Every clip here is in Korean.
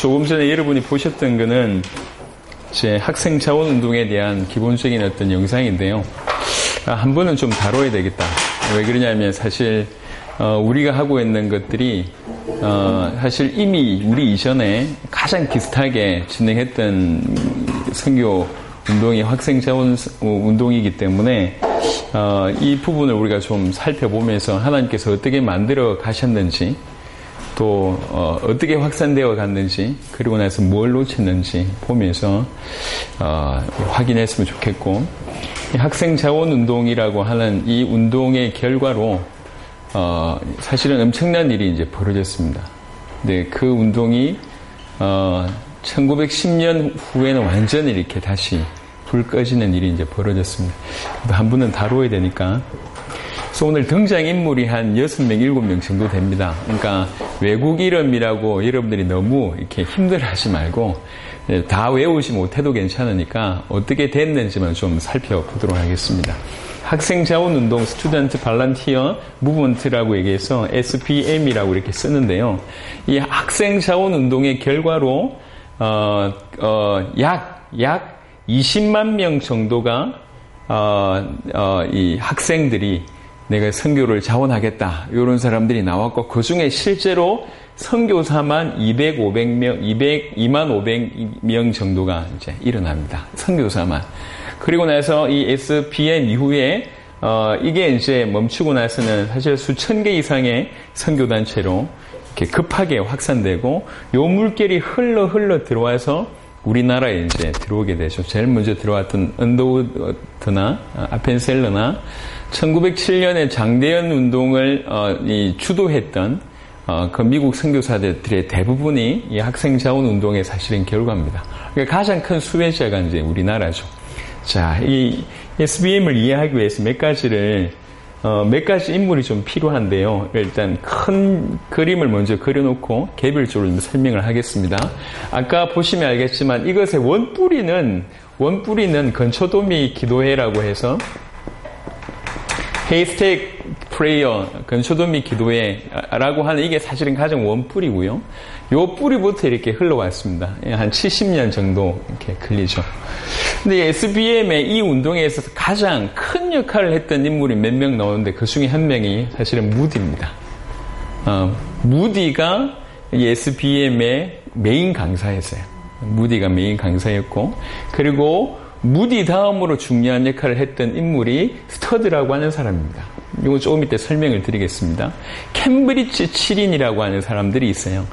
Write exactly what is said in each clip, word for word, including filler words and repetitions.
조금 전에 여러분이 보셨던 거는 제 학생 자원 운동에 대한 기본적인 어떤 영상인데요. 아, 한 번은 좀 다뤄야 되겠다. 왜 그러냐면 사실 어, 우리가 하고 있는 것들이 어, 사실 이미 우리 이전에 가장 비슷하게 진행했던 선교 운동이 학생 자원 운동이기 때문에 어, 이 부분을 우리가 좀 살펴보면서 하나님께서 어떻게 만들어 가셨는지 또 어, 어떻게 확산되어 갔는지 그리고 나서 뭘 놓쳤는지 보면서 어, 확인했으면 좋겠고, 학생 자원 운동이라고 하는 이 운동의 결과로 어, 사실은 엄청난 일이 이제 벌어졌습니다. 근데 그 운동이 어, 천구백십 년 후에는 완전히 이렇게 다시 불 꺼지는 일이 이제 벌어졌습니다. 한 분은 다뤄야 되니까. 그래서 오늘 등장인물이 한 여섯 명, 일곱 명 정도 됩니다. 그러니까 외국 이름이라고 여러분들이 너무 이렇게 힘들어 하지 말고 다 외우지 못해도 괜찮으니까 어떻게 됐는지만 좀 살펴보도록 하겠습니다. 학생 자원 운동, 스튜던트 발런티어 무브먼트라고 얘기해서 에스피엠이라고 이렇게 쓰는데요. 이 학생 자원 운동의 결과로 어, 어, 약, 약 이십만 명 정도가 어, 어, 이 학생들이 내가 선교를 자원하겠다, 이런 사람들이 나왔고, 그 중에 실제로 선교사만 이백, 오백 명, 이백, 이만 오백 명 정도가 이제 일어납니다. 선교사만. 그리고 나서 이 에스피엠 이후에 어, 이게 이제 멈추고 나서는 사실 수천 개 이상의 선교단체로 이렇게 급하게 확산되고, 요 물결이 흘러 흘러 들어와서 우리나라에 이제 들어오게 되죠. 제일 먼저 들어왔던 언더우드나 아펜셀러나 천구백칠 년에 장대연 운동을 어, 이 주도했던 어, 그 미국 선교사들의 대부분이 이 학생 자원 운동의 사실은 결과입니다. 그러니까 가장 큰 수혜자가 이제 우리나라죠. 자, 이 에스비엠을 이해하기 위해서 몇 가지를 어, 몇 가지 인물이 좀 필요한데요. 일단 큰 그림을 먼저 그려놓고 개별적으로 좀 설명을 하겠습니다. 아까 보시면 알겠지만 이것의 원뿌리는 원뿌리는 건초도미 기도회라고 해서 헤이스텍 프레이어, 건초도미 기도회라고 하는 이게 사실은 가장 원뿌리고요. 요 뿌리부터 이렇게 흘러왔습니다. 한 칠십 년 정도 이렇게 걸리죠. 근데 에스비엠의 이 운동에 있어서 가장 큰 역할을 했던 인물이 몇 명 나오는데 그 중에 한 명이 사실은 무디입니다. 어, 무디가 이 에스비엠의 메인 강사였어요. 무디가 메인 강사였고, 그리고 무디 다음으로 중요한 역할을 했던 인물이 스터드라고 하는 사람입니다. 이거 조금 이따 설명을 드리겠습니다. 캠브리지 칠 인이라고 하는 사람들이 있어요.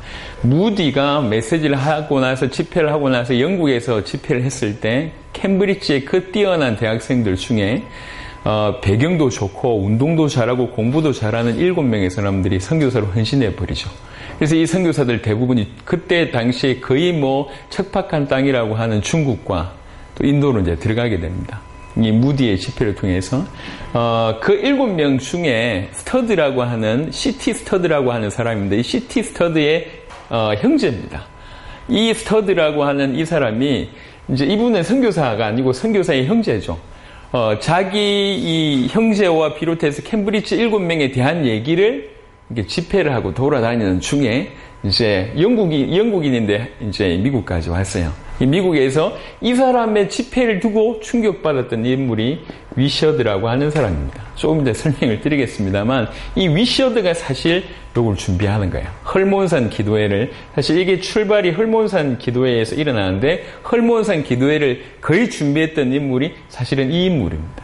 무디가 메시지를 하고 나서 집회를 하고 나서 영국에서 집회를 했을 때 캠브리지의 그 뛰어난 대학생들 중에 어, 배경도 좋고 운동도 잘하고 공부도 잘하는 일곱 명의 사람들이 선교사로 헌신해 버리죠. 그래서 이 선교사들 대부분이 그때 당시에 거의 뭐 척박한 땅이라고 하는 중국과 또 인도로 이제 들어가게 됩니다. 이 무디의 집회를 통해서 어, 그 일곱 명 중에 스터드라고 하는 시티 스터드라고 하는 사람인데, 이 시티 스터드의 어, 형제입니다. 이 스터드라고 하는 이 사람이 이제 이분은 선교사가 아니고 선교사의 형제죠. 어, 자기 이 형제와 비롯해서 캠브리지 일곱 명에 대한 얘기를 이렇게 집회를 하고 돌아다니는 중에 이제 영국인 영국인인데 이제 미국까지 왔어요. 이 미국에서 이 사람의 집회를 두고 충격받았던 인물이 위셔드라고 하는 사람입니다. 조금 이따 설명을 드리겠습니다만, 이 위셔드가 사실 이걸 준비하는 거예요. 헐몬산 기도회를, 사실 이게 출발이 헐몬산 기도회에서 일어나는데, 헐몬산 기도회를 거의 준비했던 인물이 사실은 이 인물입니다.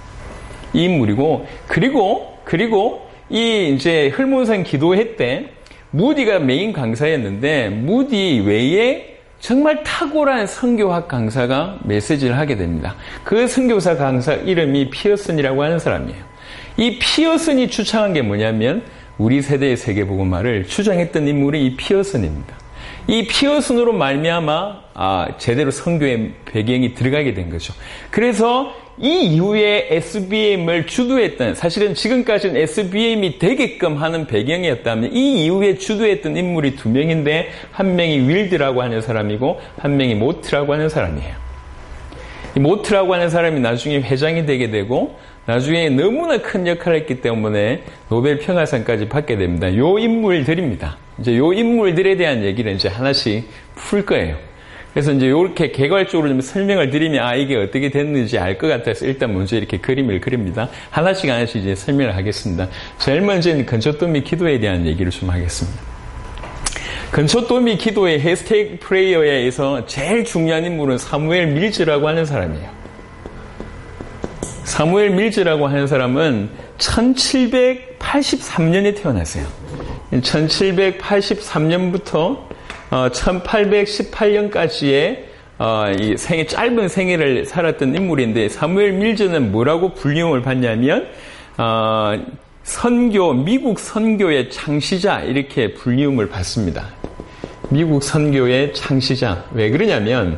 이 인물이고, 그리고 그리고 이 이제 헐몬산 기도회 때 무디가 메인 강사였는데, 무디 외에 정말 탁월한 선교학 강사가 메시지를 하게 됩니다. 그 선교사 강사 이름이 피어슨이라고 하는 사람이에요. 이 피어슨이 주창한 게 뭐냐면 우리 세대의 세계복음화를 주장했던 인물이 이 피어슨입니다. 이 피어슨으로 말미암아 아, 제대로 선교의 배경이 들어가게 된 거죠. 그래서 이 이후에 에스비엠을 주도했던, 사실은 지금까지는 에스비엠이 되게끔 하는 배경이었다면 이 이후에 주도했던 인물이 두 명인데, 한 명이 윌드라고 하는 사람이고 한 명이 모트라고 하는 사람이에요. 이 모트라고 하는 사람이 나중에 회장이 되게 되고 나중에 너무나 큰 역할을 했기 때문에 노벨 평화상까지 받게 됩니다. 요 인물들입니다. 이제 요 인물들에 대한 얘기를 이제 하나씩 풀 거예요. 그래서 이제 이렇게 개괄적으로 좀 설명을 드리면 아 이게 어떻게 됐는지 알 것 같아서 일단 먼저 이렇게 그림을 그립니다. 하나씩 하나씩 이제 설명을 하겠습니다. 제일 먼저는 근초도미 기도에 대한 얘기를 좀 하겠습니다. 근초도미 기도의 해시태그 프레이어에서 제일 중요한 인물은 사무엘 밀즈라고 하는 사람이에요. 사무엘 밀즈라고 하는 사람은 천칠백팔십삼 년에 태어났어요. 천칠백팔십삼 년부터 어, 천팔백십팔 년까지의 어, 이 생애, 짧은 생애를 살았던 인물인데 사무엘 밀즈는 뭐라고 불림을 받냐면 어, 선교, 미국 선교의 창시자 이렇게 불림을 받습니다. 미국 선교의 창시자. 왜 그러냐면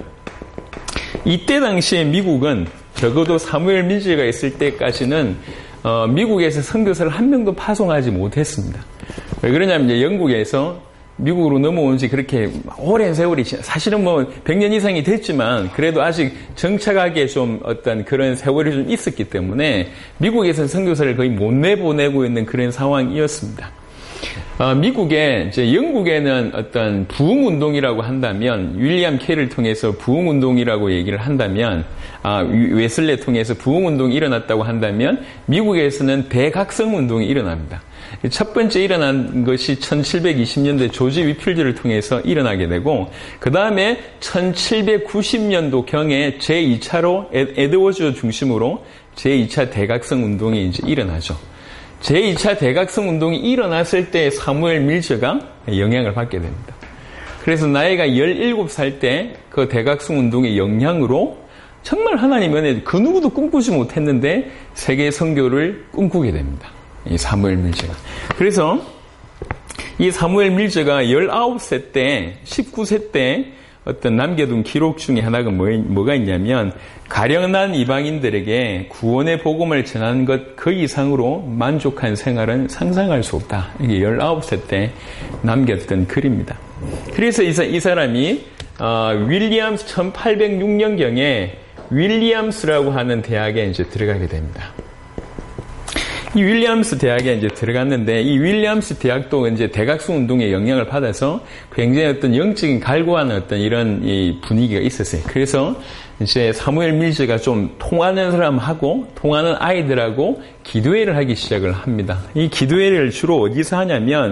이때 당시에 미국은 적어도 사무엘 밀즈가 있을 때까지는 어, 미국에서 선교사를 한 명도 파송하지 못했습니다. 왜 그러냐면 이제 영국에서 미국으로 넘어온 지 그렇게 오랜 세월이 사실은 뭐 백 년 이상이 됐지만 그래도 아직 정착하기에 좀 어떤 그런 세월이 좀 있었기 때문에 미국에서는 선교사를 거의 못 내보내고 있는 그런 상황이었습니다. 어, 미국에 이제 영국에는 어떤 부흥운동이라고 한다면 윌리엄 캐리를 통해서 부흥운동이라고 얘기를 한다면 아, 웨슬레 통해서 부흥운동이 일어났다고 한다면 미국에서는 대각성운동이 일어납니다. 첫 번째 일어난 것이 천칠백이십 년대 조지 위필드를 통해서 일어나게 되고 그 다음에 천칠백구십 년도경에 제이 차로 에드워즈 중심으로 제이 차 대각성 운동이 이제 일어나죠. 제이 차 대각성 운동이 일어났을 때 사무엘 밀즈가 영향을 받게 됩니다. 그래서 나이가 열일곱 살 때 그 대각성 운동의 영향으로 정말 하나님 은혜 그 누구도 꿈꾸지 못했는데 세계 선교를 꿈꾸게 됩니다. 이 사무엘 밀즈가. 그래서 이 사무엘 밀즈가 열아홉 세 때, 십구 세 때 어떤 남겨둔 기록 중에 하나가 뭐, 뭐가 있냐면 가련한 이방인들에게 구원의 복음을 전하는 것 그 이상으로 만족한 생활은 상상할 수 없다. 이게 열아홉 세 때 남겼던 글입니다. 그래서 이, 이 사람이 어, 윌리엄스 천팔백육 년경에 윌리엄스라고 하는 대학에 이제 들어가게 됩니다. 이 윌리엄스 대학에 이제 들어갔는데 이 윌리엄스 대학도 이제 대각성 운동의 영향을 받아서 굉장히 어떤 영적인 갈구하는 어떤 이런 이 분위기가 있었어요. 그래서 이제 사무엘 밀즈가 좀 통하는 사람하고 통하는 아이들하고 기도회를 하기 시작을 합니다. 이 기도회를 주로 어디서 하냐면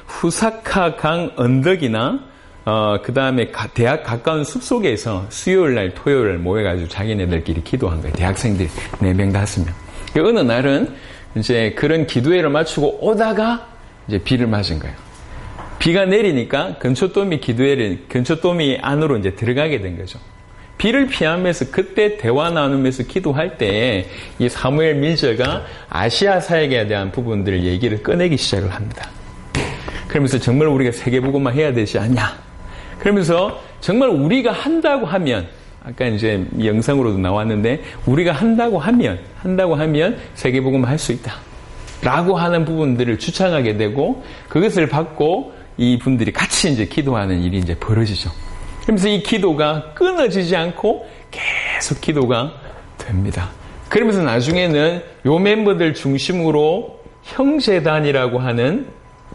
후사카 강 언덕이나 어, 그 다음에 대학 가까운 숲속에서 수요일 날, 토요일 날 모여가지고 자기네들끼리 기도한 거예요. 대학생들 네 명, 다섯 명. 어느 날은 이제 그런 기도회를 마치고 오다가 이제 비를 맞은 거예요. 비가 내리니까 근초도미 기도회를, 근초도미 안으로 이제 들어가게 된 거죠. 비를 피하면서 그때 대화 나누면서 기도할 때 이 사무엘 밀즈가 아시아 사역에 대한 부분들을 얘기를 꺼내기 시작을 합니다. 그러면서 정말 우리가 세계복음만 해야 되지 않냐. 그러면서 정말 우리가 한다고 하면 아까 이제 영상으로도 나왔는데 우리가 한다고 하면 한다고 하면 세계복음을 할 수 있다. 라고 하는 부분들을 주창하게 되고 그것을 받고 이 분들이 같이 이제 기도하는 일이 이제 벌어지죠. 그러면서 이 기도가 끊어지지 않고 계속 기도가 됩니다. 그러면서 나중에는 요 멤버들 중심으로 형제단이라고 하는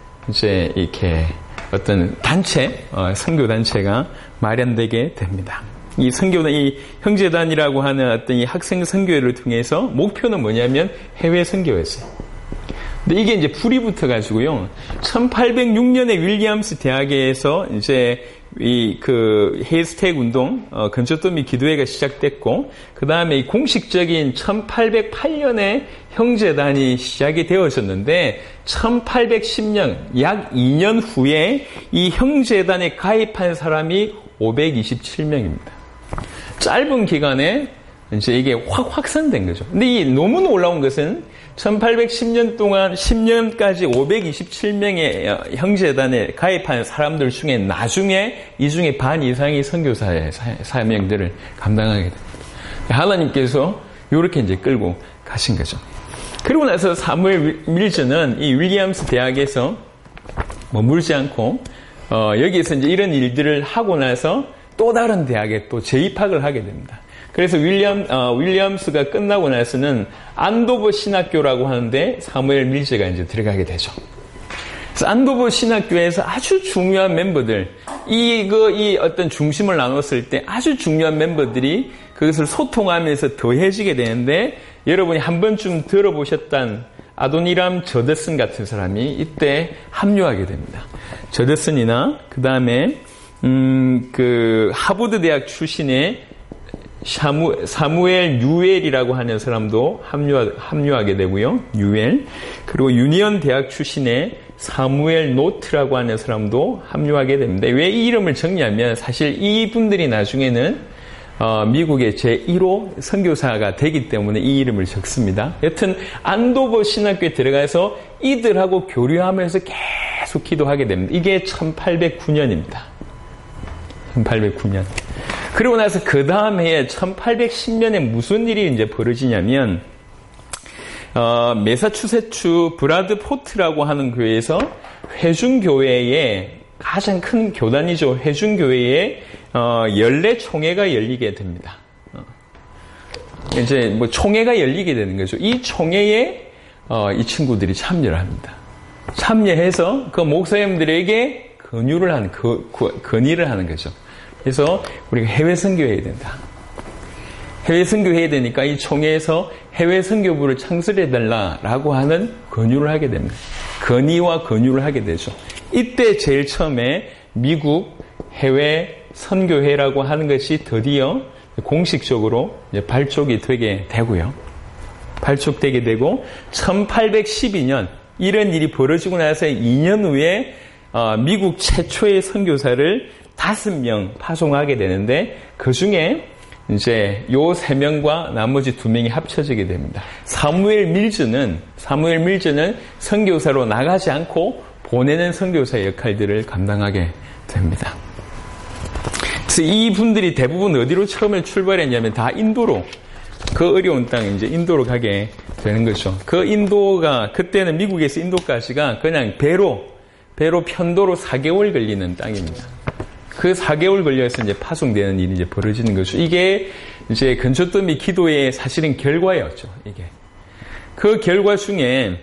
이제 이렇게 어떤 단체, 어, 선교 단체가 마련되게 됩니다. 이 선교단, 이 형제단이라고 하는 어떤 이 학생 선교회를 통해서 목표는 뭐냐면 해외 선교였어요. 근데 이게 이제 불이 붙어가지고요. 천팔백육 년에 윌리엄스 대학에서 이제 이 그 해시태그 운동, 어, 근초도미 기도회가 시작됐고, 그 다음에 이 공식적인 천팔백팔 년에 형제단이 시작이 되어졌는데, 천팔백십 년, 약 이 년 후에 이 형제단에 가입한 사람이 오백이십칠 명입니다. 짧은 기간에 이제 이게 확 확산된 거죠. 근데 이 논문 올라온 것은 천팔백십 년 동안 십 년까지 오백이십칠 명의 형제단에 가입한 사람들 중에 나중에 이 중에 반 이상이 선교사의 사명들을 감당하게 됩니다. 하나님께서 이렇게 이제 끌고 가신 거죠. 그리고 나서 사무엘 밀즈는 이 윌리엄스 대학에서 머물지 않고 어, 여기에서 이제 이런 일들을 하고 나서 또 다른 대학에 또 재입학을 하게 됩니다. 그래서 윌리엄, 어, 윌리엄스가 끝나고 나서는 안도버 신학교라고 하는데 사무엘 밀즈가 이제 들어가게 되죠. 안도부 신학교에서 아주 중요한 멤버들, 이거, 이 어떤 중심을 나눴을 때 아주 중요한 멤버들이 그것을 소통하면서 더해지게 되는데, 여러분이 한 번쯤 들어보셨던 아도니람 저더슨 같은 사람이 이때 합류하게 됩니다. 저더슨이나, 그 다음에, 음, 그, 하버드 대학 출신의 사무, 사무엘 유엘이라고 하는 사람도 합류하, 합류하게 되고요. 유엘. 그리고 유니언 대학 출신의 사무엘 노트라고 하는 사람도 합류하게 됩니다. 왜 이 이름을 정리하면 사실 이분들이 나중에는 어, 미국의 제일 호 선교사가 되기 때문에 이 이름을 적습니다. 여튼 안도버 신학교에 들어가서 이들하고 교류하면서 계속 기도하게 됩니다. 이게 천팔백구 년입니다. 천팔백구 년. 그리고 나서 그 다음 해에 천팔백십 년에 무슨 일이 이제 벌어지냐면, 어, 매사추세츠 브라드포트라고 하는 교회에서 회중교회의 가장 큰 교단이죠. 회중교회에 어, 연례 총회가 열리게 됩니다. 어. 이제 뭐 총회가 열리게 되는 거죠. 이 총회에 어, 이 친구들이 참여를 합니다. 참여해서 그 목사님들에게 권유를 하는, 그, 그, 건의를 하는 거죠. 그래서 우리가 해외 선교해야 된다. 해외 선교해야 되니까 이 총회에서 해외 선교부를 창설해달라라고 하는 권유를 하게 됩니다. 건의와 권유를 하게 되죠. 이때 제일 처음에 미국 해외 선교회라고 하는 것이 드디어 공식적으로 이제 발족이 되게 되고요. 발족되게 되고 천팔백십이 년 이런 일이 벌어지고 나서 이 년 후에 미국 최초의 선교사를 다섯 명 파송하게 되는데 그 중에 이제 요 세 명과 나머지 두 명이 합쳐지게 됩니다. 사무엘 밀즈는 사무엘 밀즈는 선교사로 나가지 않고 보내는 선교사의 역할들을 감당하게 됩니다. 그래서 이 분들이 대부분 어디로 처음에 출발했냐면 다 인도로, 그 어려운 땅 이제 인도로 가게 되는 거죠. 그 인도가 그때는 미국에서 인도까지가 그냥 배로 배로 편도로 사 개월 걸리는 땅입니다. 그 사 개월 걸려서 이제 파송되는 일이 이제 벌어지는 거죠. 이게 이제 근초더미 기도의 사실은 결과였죠. 이게 그 결과 중에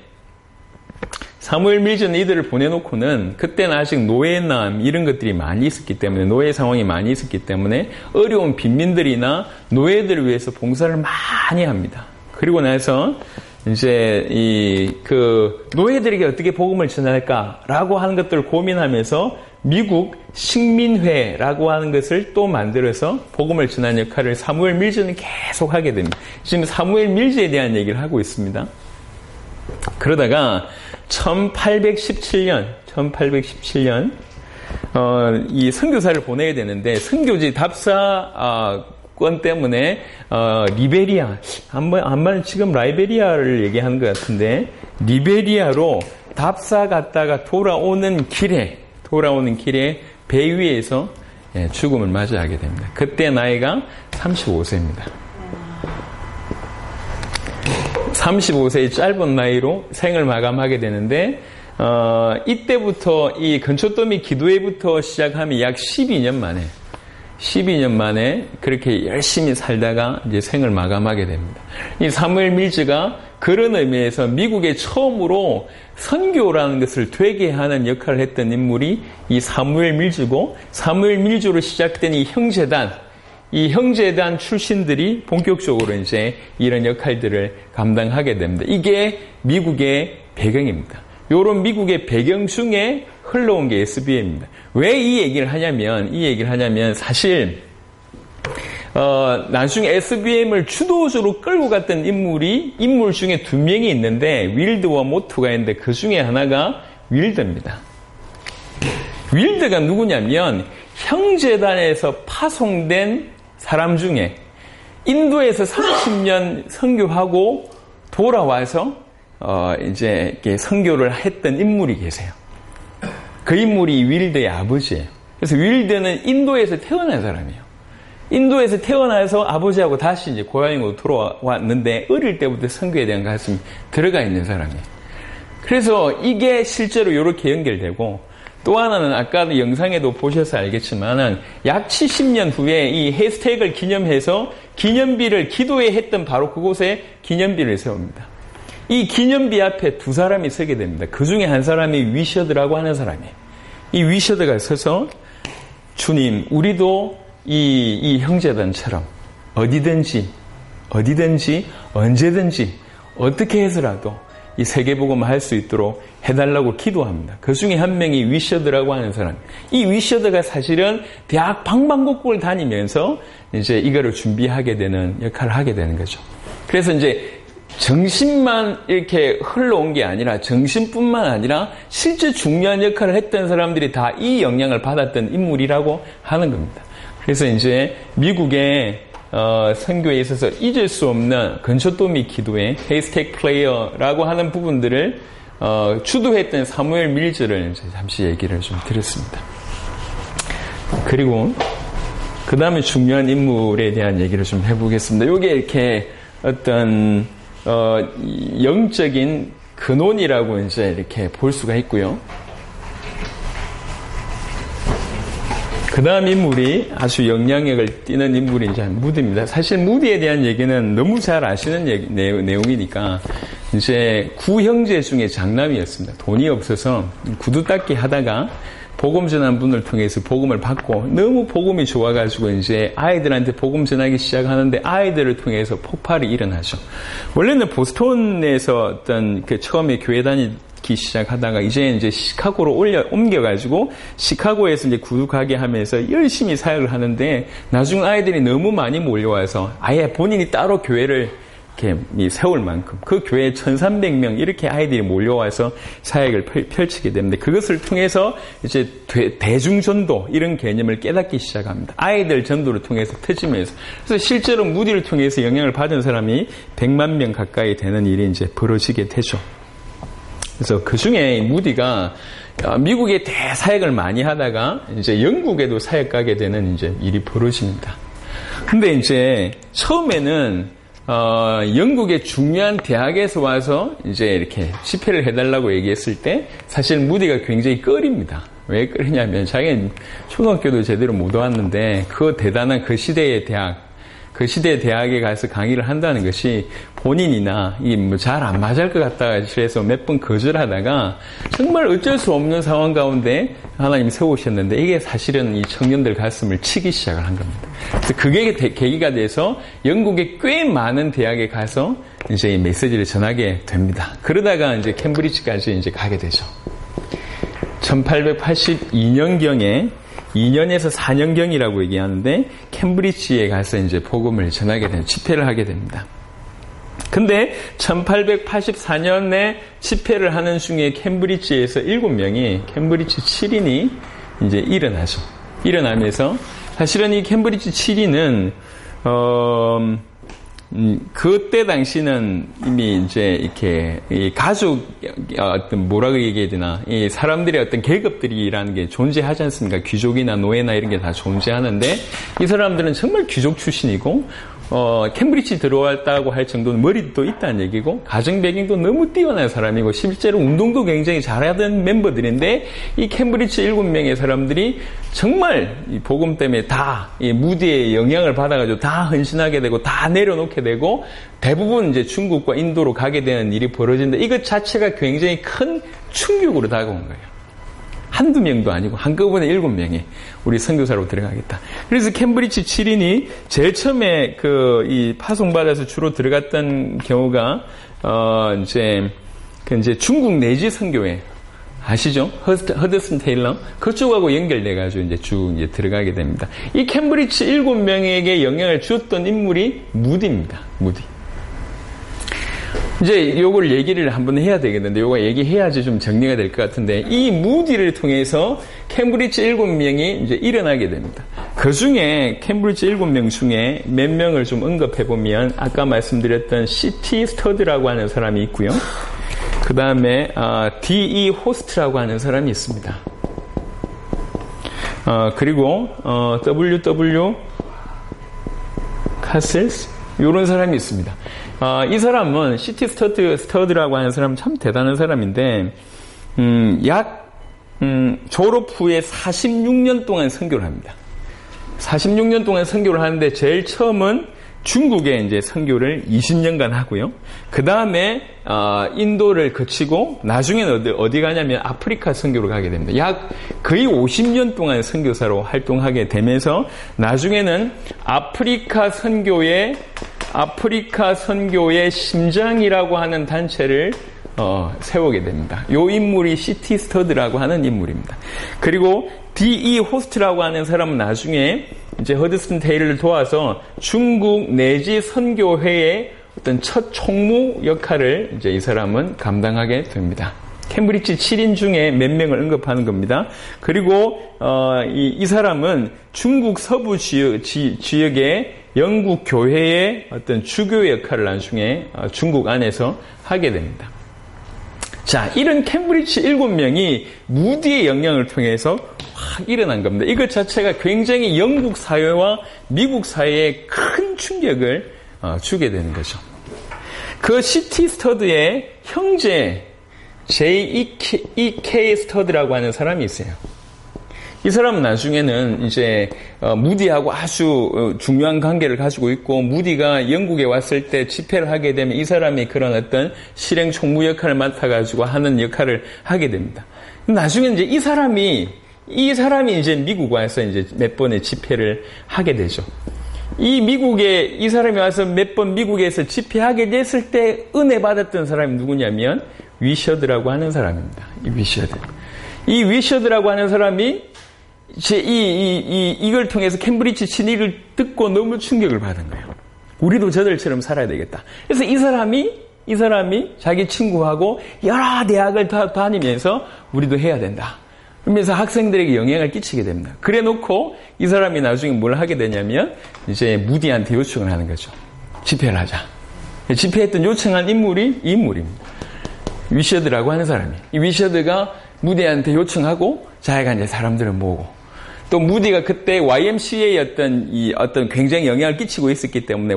사무엘 밀즈는 이들을 보내놓고는 그때는 아직 노예남 이런 것들이 많이 있었기 때문에 노예 상황이 많이 있었기 때문에 어려운 빈민들이나 노예들을 위해서 봉사를 많이 합니다. 그리고 나서 이제 이 그 노예들에게 어떻게 복음을 전할까라고 하는 것들을 고민하면서 미국 식민회라고 하는 것을 또 만들어서 복음을 전하는 역할을 사무엘 밀즈는 계속 하게 됩니다. 지금 사무엘 밀즈에 대한 얘기를 하고 있습니다. 그러다가 천팔백십칠 년, 천팔백십칠 년 어, 이 선교사를 보내야 되는데 선교지 답사 어, 건 때문에 어, 리베리아, 한번 한번 지금 라이베리아를 얘기하는 것 같은데 리베리아로 답사 갔다가 돌아오는 길에 돌아오는 길에 배 위에서 예, 죽음을 맞이하게 됩니다. 그때 나이가 삼십오 세입니다. 삼십오 세의 짧은 나이로 생을 마감하게 되는데 어, 이때부터 이 근초더미 기도회부터 시작하면 약 십이 년 만에 십이 년 만에 그렇게 열심히 살다가 이제 생을 마감하게 됩니다. 이 사무엘 밀즈가 그런 의미에서 미국에 처음으로 선교라는 것을 되게 하는 역할을 했던 인물이 이 사무엘 밀즈고 사무엘 밀즈로 시작된 이 형제단 이 형제단 출신들이 본격적으로 이제 이런 역할들을 감당하게 됩니다. 이게 미국의 배경입니다. 이런 미국의 배경 중에 흘러온 게 에스비엠입니다. 왜 이 얘기를 하냐면, 이 얘기를 하냐면, 사실, 어, 나중에 에스비엠을 주도적으로 끌고 갔던 인물이, 인물 중에 두 명이 있는데, 윌드와 모트가 있는데, 그 중에 하나가 윌드입니다. 윌드가 누구냐면, 형제단에서 파송된 사람 중에, 인도에서 삼십 년 선교하고 돌아와서, 어, 이제, 이렇게 선교를 했던 인물이 계세요. 그 인물이 윌드의 아버지예요. 그래서 윌드는 인도에서 태어난 사람이에요. 인도에서 태어나서 아버지하고 다시 이제 고향으로 돌아왔는데 어릴 때부터 선교에 대한 가슴이 들어가 있는 사람이에요. 그래서 이게 실제로 이렇게 연결되고 또 하나는 아까도 영상에도 보셔서 알겠지만은 약 칠십 년 후에 이 해스택을 기념해서 기념비를 기도회 했던 바로 그곳에 기념비를 세웁니다. 이 기념비 앞에 두 사람이 서게 됩니다. 그 중에 한 사람이 위셔드라고 하는 사람이에요. 이 위셔드가 서서 주님, 우리도 이, 이 형제단처럼 어디든지, 어디든지, 언제든지, 어떻게 해서라도 이 세계복음을 할 수 있도록 해달라고 기도합니다. 그 중에 한 명이 위셔드라고 하는 사람. 이 위셔드가 사실은 대학 방방곡곡을 다니면서 이제 이거를 준비하게 되는 역할을 하게 되는 거죠. 그래서 이제 정신만 이렇게 흘러온 게 아니라 정신뿐만 아니라 실제 중요한 역할을 했던 사람들이 다 이 영향을 받았던 인물이라고 하는 겁니다. 그래서 이제 미국의 어, 선교에 있어서 잊을 수 없는 근초도미 기도의 헤이스택 플레이어라고 하는 부분들을 어, 주도했던 사무엘 밀즈를 이제 잠시 얘기를 좀 드렸습니다. 그리고 그 다음에 중요한 인물에 대한 얘기를 좀 해보겠습니다. 이게 이렇게 어떤 어, 영적인 근원이라고 이제 이렇게 볼 수가 있고요. 그 다음 인물이 아주 영향력을 띠는 인물이 이제 무디입니다. 사실 무디에 대한 얘기는 너무 잘 아시는 얘기, 내용이니까 이제 구 형제 중에 장남이었습니다. 돈이 없어서 구두 닦기 하다가 복음 전한 분을 통해서 복음을 받고 너무 복음이 좋아가지고 이제 아이들한테 복음 전하기 시작하는데 아이들을 통해서 폭발이 일어나죠. 원래는 보스턴에서 어떤 그 처음에 교회 다니기 시작하다가 이제 이제 시카고로 올려 옮겨가지고 시카고에서 이제 구두 가게 하면서 열심히 사역을 하는데 나중 아이들이 너무 많이 몰려와서 아예 본인이 따로 교회를 이렇게 세울 만큼 그 교회에 천삼백 명 이렇게 아이들이 몰려와서 사역을 펼치게 됩니다. 그것을 통해서 이제 대중전도 이런 개념을 깨닫기 시작합니다. 아이들 전도를 통해서 터지면서 그래서 실제로 무디를 통해서 영향을 받은 사람이 백만 명 가까이 되는 일이 이제 벌어지게 되죠. 그래서 그 중에 무디가 미국에 대사역을 많이 하다가 이제 영국에도 사역 가게 되는 이제 일이 벌어집니다. 근데 이제 처음에는 어, 영국의 중요한 대학에서 와서 이제 이렇게 집회를 해달라고 얘기했을 때 사실 무디가 굉장히 꺼립니다. 왜 꺼리냐면 자기는 초등학교도 제대로 못 왔는데 그 대단한 그 시대의 대학, 그 시대의 대학에 가서 강의를 한다는 것이 본인이나 이 뭐 잘 안 맞을 것 같다 해서 몇 번 거절하다가 정말 어쩔 수 없는 상황 가운데 하나님 세우셨는데 이게 사실은 이 청년들 가슴을 치기 시작을 한 겁니다. 그래서 그게 계기가 돼서 영국의 꽤 많은 대학에 가서 이제 이 메시지를 전하게 됩니다. 그러다가 이제 캠브리지까지 이제 가게 되죠. 천팔백팔십이 년경에 이 년에서 사 년경이라고 얘기하는데 캠브리지에 가서 이제 복음을 전하게 되는 집회를 하게 됩니다. 근데 천팔백팔십사 년에 집회를 하는 중에 캠브리지에서 일곱 명이 캠브리지 칠 인이 이제 일어나죠. 일어나면서 사실은 이 캠브리지 칠 인은 어 음, 그때 당시는 이미 이제 이렇게 이 가족 어떤 뭐라고 얘기해야 되나 이 사람들의 어떤 계급들이라는 게 존재하지 않습니까? 귀족이나 노예나 이런 게 다 존재하는데 이 사람들은 정말 귀족 출신이고 어, 캠브리지 들어왔다고 할 정도는 머리도 있다는 얘기고 가정 배경도 너무 뛰어난 사람이고 실제로 운동도 굉장히 잘하던 멤버들인데 이 캠브리지 일곱 명의 사람들이 정말 이 복음 때문에 다 이 무디의 영향을 받아가지고 다 헌신하게 되고 다 내려놓게 되고 대부분 이제 중국과 인도로 가게 되는 일이 벌어진다. 이것 자체가 굉장히 큰 충격으로 다가온 거예요. 한두 명도 아니고 한꺼번에 일곱 명이 우리 선교사로 들어가겠다. 그래서 캠브리지 칠 인이 제일 처음에 그 이 파송받아서 주로 들어갔던 경우가 어 이제 그 이제 중국 내지 선교회 아시죠? 허드슨 테일러 그쪽하고 연결돼 가지고 이제 쭉 이제 들어가게 됩니다. 이 캠브리지 일곱 명에게 영향을 주었던 인물이 무디입니다. 무디. 이제 요걸 얘기를 한번 해야 되겠는데 요거 얘기해야지 좀 정리가 될 것 같은데 이 무디를 통해서 캠브리지 일곱 명이 이제 일어나게 됩니다. 그 중에 캠브리지 일곱 명 중에 몇 명을 좀 언급해 보면 아까 말씀드렸던 씨티 스터드라고 하는 사람이 있고요. 그 다음에 어, 디이 호스트라고 하는 사람이 있습니다. 어, 그리고 어, 더블유 더블유 카셀스 이런 사람이 있습니다. 어, 이 사람은 시티 스터드, 스터드라고 하는 사람은 참 대단한 사람인데 음, 약 음, 졸업 후에 사십육 년 동안 선교를 합니다. 사십육 년 동안 선교를 하는데 제일 처음은 중국에 이제 선교를 이십 년간 하고요. 그 다음에 어, 인도를 거치고 나중에는 어디, 어디 가냐면 아프리카 선교로 가게 됩니다. 약 거의 오십 년 동안 선교사로 활동하게 되면서 나중에는 아프리카 선교의 아프리카 선교의 심장이라고 하는 단체를 어, 세우게 됩니다. 이 인물이 시티 스터드라고 하는 인물입니다. 그리고 디 이 호스트라고 하는 사람은 나중에 이제 허드슨 테일러를 도와서 중국 내지 선교회의 어떤 첫 총무 역할을 이제 이 사람은 감당하게 됩니다. 캠브리지 칠 인 중에 몇 명을 언급하는 겁니다. 그리고 어, 이, 이 사람은 중국 서부 지역, 지, 지역의 영국 교회의 어떤 주교 역할을 나중에 어, 중국 안에서 하게 됩니다. 자, 이런 캠브리지 일곱 명이 무디의 영향을 통해서 확 일어난 겁니다. 이것 자체가 굉장히 영국 사회와 미국 사회에 큰 충격을 어, 주게 되는 거죠. 그 시티 스터드의 형제 제이 이 케이 스터드라고 하는 사람이 있어요. 이 사람은 나중에는 이제 어, 무디하고 아주 어, 중요한 관계를 가지고 있고, 무디가 영국에 왔을 때 집회를 하게 되면 이 사람이 그런 어떤 실행 총무 역할을 맡아가지고 하는 역할을 하게 됩니다. 나중에 이제 이 사람이 이 사람이 이제 미국 와서 이제 몇 번의 집회를 하게 되죠. 이 미국에 이 사람이 와서 몇 번 미국에서 집회하게 됐을 때 은혜 받았던 사람이 누구냐면 위셔드라고 하는 사람입니다. 이 위셔드. 이 위셔드라고 하는 사람이 제, 이, 이, 이, 이걸 통해서 캠브리지 진위를 듣고 너무 충격을 받은 거예요. 우리도 저들처럼 살아야 되겠다. 그래서 이 사람이, 이 사람이 자기 친구하고 여러 대학을 다 다니면서 우리도 해야 된다. 그러면서 학생들에게 영향을 끼치게 됩니다. 그래 놓고 이 사람이 나중에 뭘 하게 되냐면 이제 무디한테 요청을 하는 거죠. 집회를 하자. 집회했던 요청한 인물이 이 인물입니다. 위셔드라고 하는 사람이. 이 위셔드가 무디한테 요청하고 자기가 이제 사람들을 모으고, 또 무디가 그때 와이엠씨에이 어떤 이 어떤 굉장히 영향을 끼치고 있었기 때문에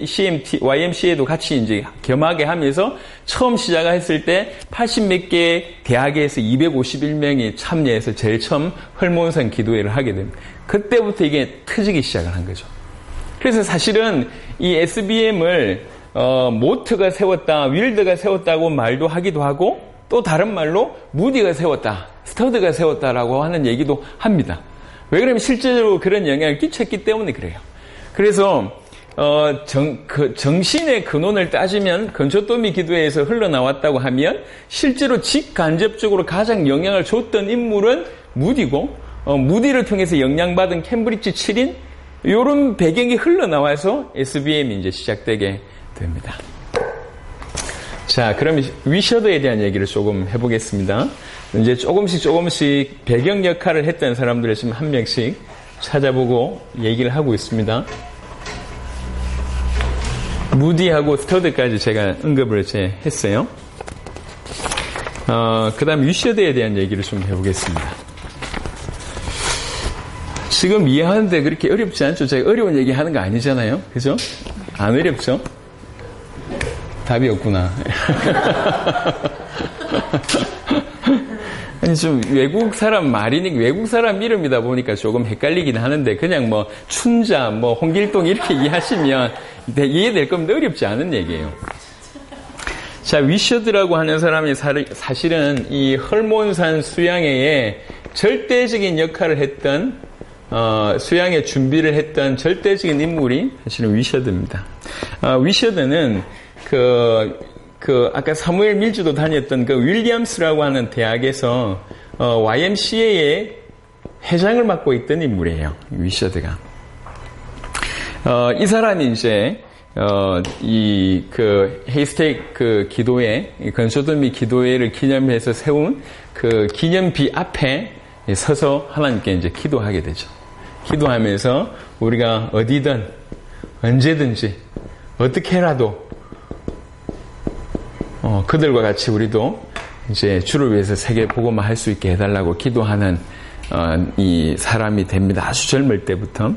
와이엠씨에이도 같이 이제 겸하게 하면서 처음 시작했을 때 팔십 몇 개 대학에서 이백오십일 명이 참여해서 제일 처음 헐몬산 기도회를 하게 됩니다. 그때부터 이게 터지기 시작을 한 거죠. 그래서 사실은 이 에스비엠을 어, 모트가 세웠다, 윌드가 세웠다고 말도 하기도 하고, 또 다른 말로 무디가 세웠다, 스터드가 세웠다라고 하는 얘기도 합니다. 왜 그러면 실제로 그런 영향을 끼쳤기 때문에 그래요. 그래서 어, 정, 그 정신의 근원을 따지면 건초더미 기도회에서 흘러나왔다고 하면 실제로 직간접적으로 가장 영향을 줬던 인물은 무디고, 어, 무디를 통해서 영향받은 캠브리지 칠 인 이런 배경이 흘러나와서 에스비엠이 이제 시작되게 됩니다. 자, 그럼 위셔드에 대한 얘기를 조금 해보겠습니다. 이제 조금씩 조금씩 배경 역할을 했던 사람들을 지금 한 명씩 찾아보고 얘기를 하고 있습니다. 무디하고 스터드까지 제가 언급을 제 했어요. 어, 그 다음 위셔드에 대한 얘기를 좀 해보겠습니다. 지금 이해하는데 그렇게 어렵지 않죠? 제가 어려운 얘기 하는 거 아니잖아요. 그죠? 안 어렵죠? 답이 없구나. 아니, 좀 외국 사람 말이니까, 외국 사람 이름이다 보니까 조금 헷갈리긴 하는데, 그냥 뭐, 춘자, 뭐, 홍길동 이렇게 이해하시면 이해될 겁니다. 어렵지 않은 얘기예요. 자, 위셔드라고 하는 사람이 사실은 이 헐몬산 수양회에 절대적인 역할을 했던, 어, 수양회 준비를 했던 절대적인 인물이 사실은 위셔드입니다. 어, 위셔드는 그, 그, 아까 사무엘 밀즈도 다녔던 그 윌리엄스라고 하는 대학에서, 어, 와이엠씨에이의 회장을 맡고 있던 인물이에요. 위셔드가. 어, 이 사람이 이제, 어, 이, 그, 헤이스테이크 그 기도회, 건소도미 기도회를 기념해서 세운 그 기념비 앞에 서서 하나님께 이제 기도하게 되죠. 기도하면서 우리가 어디든, 언제든지, 어떻게라도, 어, 그들과 같이 우리도 이제 주를 위해서 세계 복음화 할 수 있게 해달라고 기도하는 어, 이 사람이 됩니다. 아주 젊을 때부터.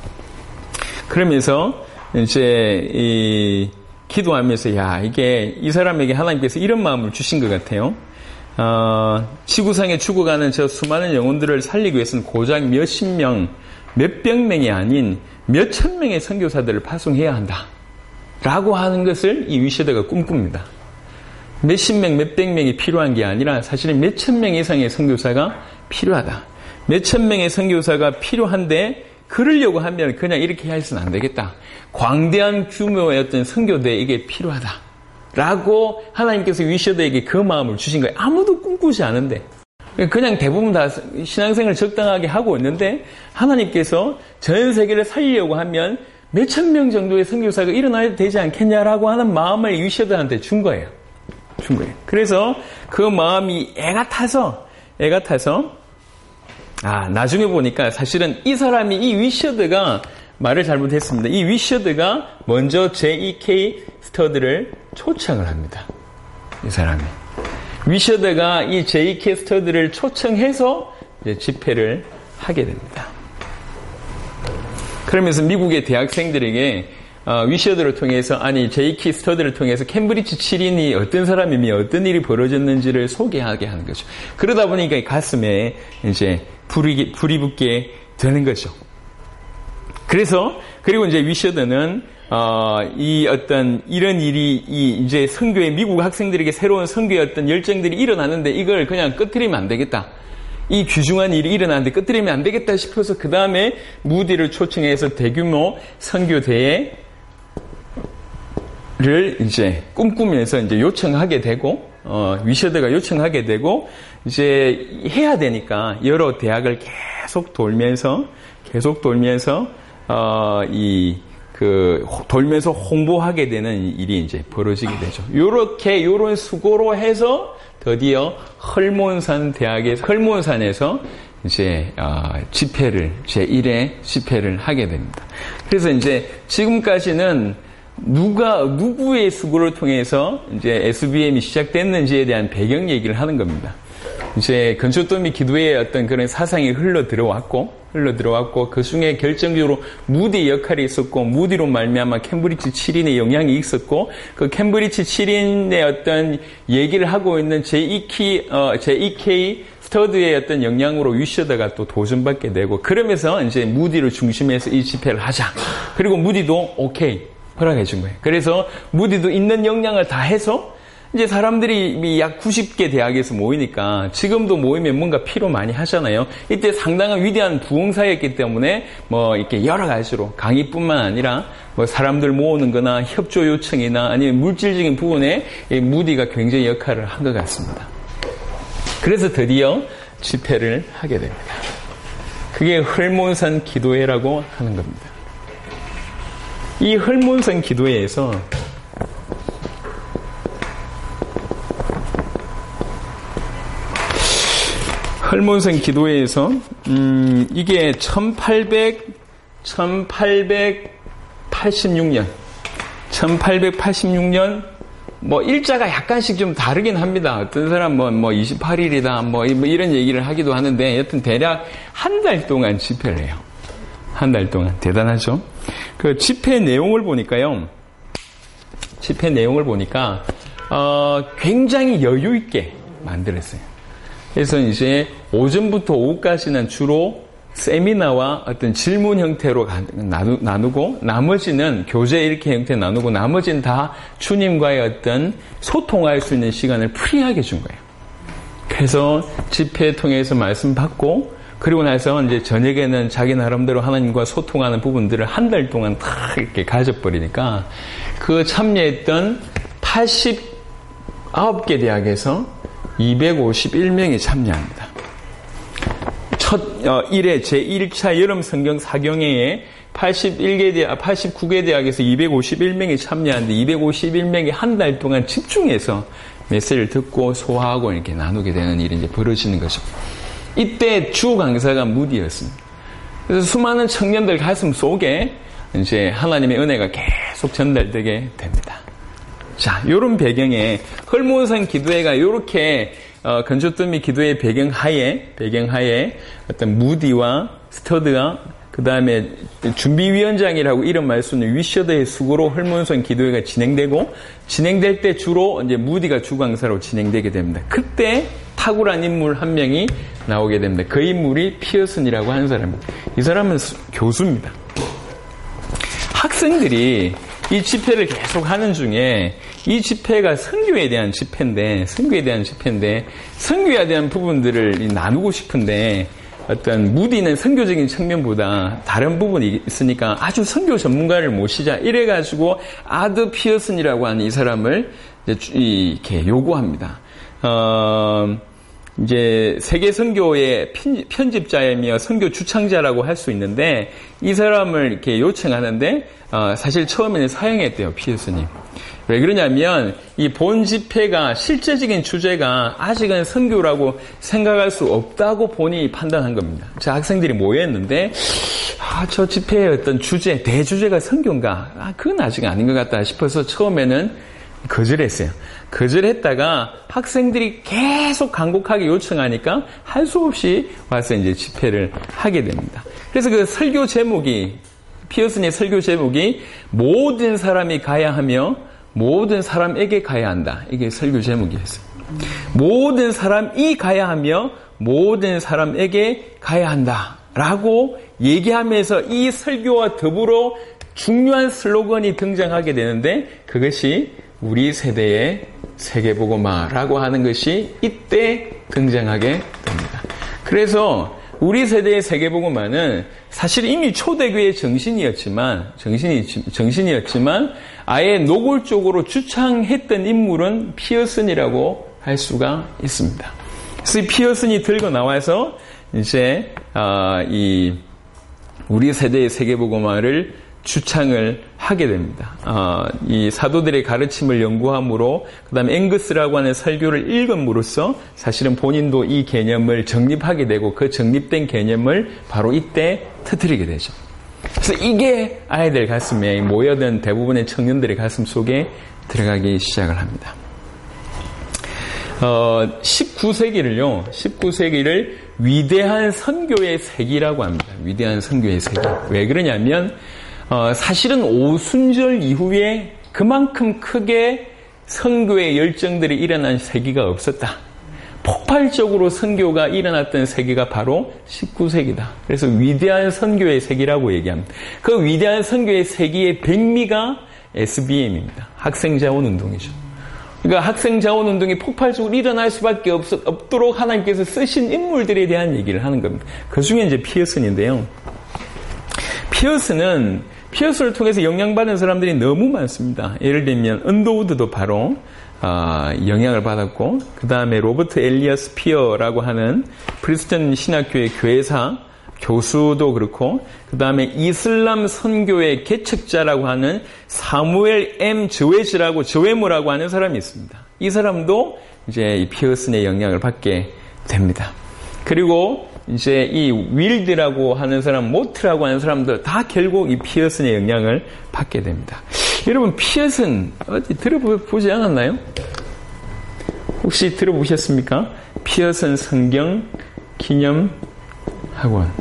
그러면서 이제 이 기도하면서 야 이게 이 사람에게 하나님께서 이런 마음을 주신 것 같아요. 어, 지구상에 죽어가는 저 수많은 영혼들을 살리기 위해서는 고작 몇십 명 몇백 명이 아닌 몇천 명의 선교사들을 파송해야 한다. 라고 하는 것을 이 위셔드가 꿈꿉니다. 몇십 명, 몇백 명이 필요한 게 아니라 사실은 몇천 명 이상의 선교사가 필요하다. 몇천 명의 선교사가 필요한데 그러려고 하면 그냥 이렇게 해서는 안 되겠다. 광대한 규모의 어떤 선교대 이게 필요하다. 라고 하나님께서 위셔드에게 그 마음을 주신 거예요. 아무도 꿈꾸지 않은데. 그냥 대부분 다 신앙생활을 적당하게 하고 있는데 하나님께서 전 세계를 살리려고 하면 몇천 명 정도의 선교사가 일어나야 되지 않겠냐라고 하는 마음을 위셔드한테 준 거예요. 준 거예요. 그래서 그 마음이 애가 타서 애가 타서 아 나중에 보니까 사실은 이 사람이 이 위셔드가 말을 잘못했습니다. 이 위셔드가 먼저 제이케이 스터드를 초청을 합니다. 이 사람이 위셔드가 이 제이케이 스터드를 초청해서 이제 집회를 하게 됩니다. 그러면서 미국의 대학생들에게 어, 위셔드를 통해서 아니 제이케이 스터드를 통해서 캠브리지 칠인이 어떤 사람이며 어떤 일이 벌어졌는지를 소개하게 하는 거죠. 그러다 보니까 가슴에 이제 불이 불이 붙게 되는 거죠. 그래서 그리고 이제 위셔드는 어, 이 어떤 이런 일이 이 이제 선교의 미국 학생들에게 새로운 선교의 어떤 열정들이 일어나는데 이걸 그냥 꺼뜨리면 안 되겠다. 이 귀중한 일이 일어나는데 꺼뜨리면 안 되겠다 싶어서 그 다음에 무디를 초청해서 대규모 선교대회를 이제 꿈꾸면서 이제 요청하게 되고, 어, 위셔드가 요청하게 되고, 이제 해야 되니까 여러 대학을 계속 돌면서, 계속 돌면서, 어, 이, 그, 돌면서 홍보하게 되는 일이 이제 벌어지게 되죠. 요렇게, 요런 수고로 해서 드디어 헐몬산 대학에서, 헐몬산에서 이제, 어, 집회를, 제일 회 집회를 하게 됩니다. 그래서 이제 지금까지는 누가, 누구의 수고를 통해서 이제 에스비엠이 시작됐는지에 대한 배경 얘기를 하는 겁니다. 이제 건초더미 기도의 어떤 그런 사상이 흘러 들어왔고, 흘러 들어왔고, 그 중에 결정적으로 무디의 역할이 있었고, 무디로 말미암아 캠브리지 칠인의 영향이 있었고, 그 캠브리지 칠인의 어떤 얘기를 하고 있는 제이케이, 어, 제이케이 스터드의 어떤 영향으로 위셔드가 또 도전받게 되고, 그러면서 이제 무디를 중심해서 이 집회를 하자. 그리고 무디도 오케이. 허락해 준 거예요. 그래서 무디도 있는 역량을 다 해서 이제 사람들이 약 구십 개 대학에서 모이니까 지금도 모이면 뭔가 필요 많이 하잖아요. 이때 상당한 위대한 부흥사였기 때문에 뭐 이렇게 여러 가지로 강의뿐만 아니라 뭐 사람들 모으는 거나 협조 요청이나 아니면 물질적인 부분에 무디가 굉장히 역할을 한 것 같습니다. 그래서 드디어 집회를 하게 됩니다. 그게 헐몬산 기도회라고 하는 겁니다. 이 헐몬산 기도회에서 헐몬산 기도회에서 음, 이게 천팔백, 천팔백팔십육 년 천팔백팔십육 년 뭐 일자가 약간씩 좀 다르긴 합니다. 어떤 사람 뭐, 뭐 이십팔 일이다 뭐 이런 얘기를 하기도 하는데 여튼 대략 한 달 동안 집회를 해요. 한 달 동안. 대단하죠? 그 집회 내용을 보니까요. 집회 내용을 보니까 어, 굉장히 여유 있게 만들었어요. 그래서 이제 오전부터 오후까지는 주로 세미나와 어떤 질문 형태로 나누, 나누고 나머지는 교재 이렇게 형태 나누고 나머지는 다 주님과의 어떤 소통할 수 있는 시간을 프리하게 준 거예요. 그래서 집회 통해서 말씀 받고 그리고 나서 이제 저녁에는 자기 나름대로 하나님과 소통하는 부분들을 한 달 동안 다 이렇게 가져버리니까 그 참여했던 팔십구 개 대학에서 이백오십일 명이 참여합니다. 첫 어, 일 회 제일 차 여름 성경 사경회에 팔십일 개 대학, 팔십구 개 대학에서 이백오십일 명이 참여하는데 이백오십일 명이 한 달 동안 집중해서 메시지를 듣고 소화하고 이렇게 나누게 되는 일이 이제 벌어지는 거죠. 이때 주 강사가 무디였습니다. 그래서 수많은 청년들 가슴 속에 이제 하나님의 은혜가 계속 전달되게 됩니다. 자, 요런 배경에 헐몬산 기도회가 요렇게 어, 건조더미 기도회 배경하에 배경하에 어떤 무디와 스터드와 그 다음에 준비위원장이라고 이름 말 수 있는 위셔드의 수고로 헐몬산 기도회가 진행되고 진행될 때 주로 이제 무디가 주강사로 진행되게 됩니다. 그때 탁월한 인물 한 명이 나오게 됩니다. 그 인물이 피어슨이라고 하는 사람입니다. 이 사람은 교수입니다. 학생들이 이 집회를 계속 하는 중에 이 집회가 선교에 대한 집회인데, 선교에 대한 집회인데, 선교에 대한 부분들을 나누고 싶은데, 어떤 무디는 선교적인 측면보다 다른 부분이 있으니까 아주 선교 전문가를 모시자. 이래가지고 아드 피어슨이라고 하는 이 사람을 이렇게 요구합니다. 어, 이제 세계 선교의 편집자이며 선교 주창자라고 할 수 있는데 이 사람을 이렇게 요청하는데 어, 사실 처음에는 사양했대요, 피어슨이. 왜 그러냐면 이 본 집회가 실제적인 주제가 아직은 선교라고 생각할 수 없다고 본인이 판단한 겁니다. 자, 학생들이 모였는데 아, 저 집회의 어떤 주제, 대주제가 선교인가? 아, 그건 아직 아닌 것 같다 싶어서 처음에는 거절했어요. 거절했다가 학생들이 계속 간곡하게 요청하니까 할 수 없이 와서 이제 집회를 하게 됩니다. 그래서 그 설교 제목이, 피어슨의 설교 제목이 모든 사람이 가야 하며 모든 사람에게 가야 한다. 이게 설교 제목이었어요. 모든 사람이 가야 하며 모든 사람에게 가야 한다. 라고 얘기하면서 이 설교와 더불어 중요한 슬로건이 등장하게 되는데 그것이 우리 세대의 세계복음화라고 하는 것이 이때 등장하게 됩니다. 그래서 우리 세대의 세계복음화는 사실 이미 초대교회의 정신이었지만, 정신이, 정신이었지만, 아예 노골적으로 주창했던 인물은 피어슨이라고 할 수가 있습니다. 그래서 이 피어슨이 들고 나와서 이제, 아, 이, 우리 세대의 세계복음화를 주창을 하게 됩니다. 어, 이 사도들의 가르침을 연구함으로 그 다음에 앵거스라고 하는 설교를 읽음으로써 사실은 본인도 이 개념을 정립하게 되고 그 정립된 개념을 바로 이때 터뜨리게 되죠. 그래서 이게 아이들 가슴에 모여든 대부분의 청년들의 가슴 속에 들어가기 시작을 합니다. 어, 십구 세기를요, 십구 세기를 위대한 선교의 세기라고 합니다. 위대한 선교의 세기. 왜 그러냐면 어, 사실은 오순절 이후에 그만큼 크게 선교의 열정들이 일어난 세기가 없었다. 폭발적으로 선교가 일어났던 세기가 바로 십구 세기다. 그래서 위대한 선교의 세기라고 얘기합니다. 그 위대한 선교의 세기의 백미가 에스비엠입니다. 학생자원운동이죠. 그러니까 학생자원운동이 폭발적으로 일어날 수밖에 없, 없도록 하나님께서 쓰신 인물들에 대한 얘기를 하는 겁니다. 그 중에 이제 피어슨인데요. 피어슨은 피어슨을 통해서 영향받은 사람들이 너무 많습니다. 예를 들면 언더우드도 바로 어, 영향을 받았고 그 다음에 로버트 엘리어스 피어라고 하는 프리스턴 신학교의 교회사 교수도 그렇고 그 다음에 이슬람 선교의 개척자라고 하는 사무엘 엠 저웨즈라고 저웨무라고 하는 사람이 있습니다. 이 사람도 이제 이 피어슨의 영향을 받게 됩니다. 그리고 이제 이 윌드라고 하는 사람, 모트라고 하는 사람들 다 결국 이 피어슨의 영향을 받게 됩니다. 여러분 피어슨 어디 들어보지 않았나요? 혹시 들어보셨습니까? 피어슨 성경 기념 학원.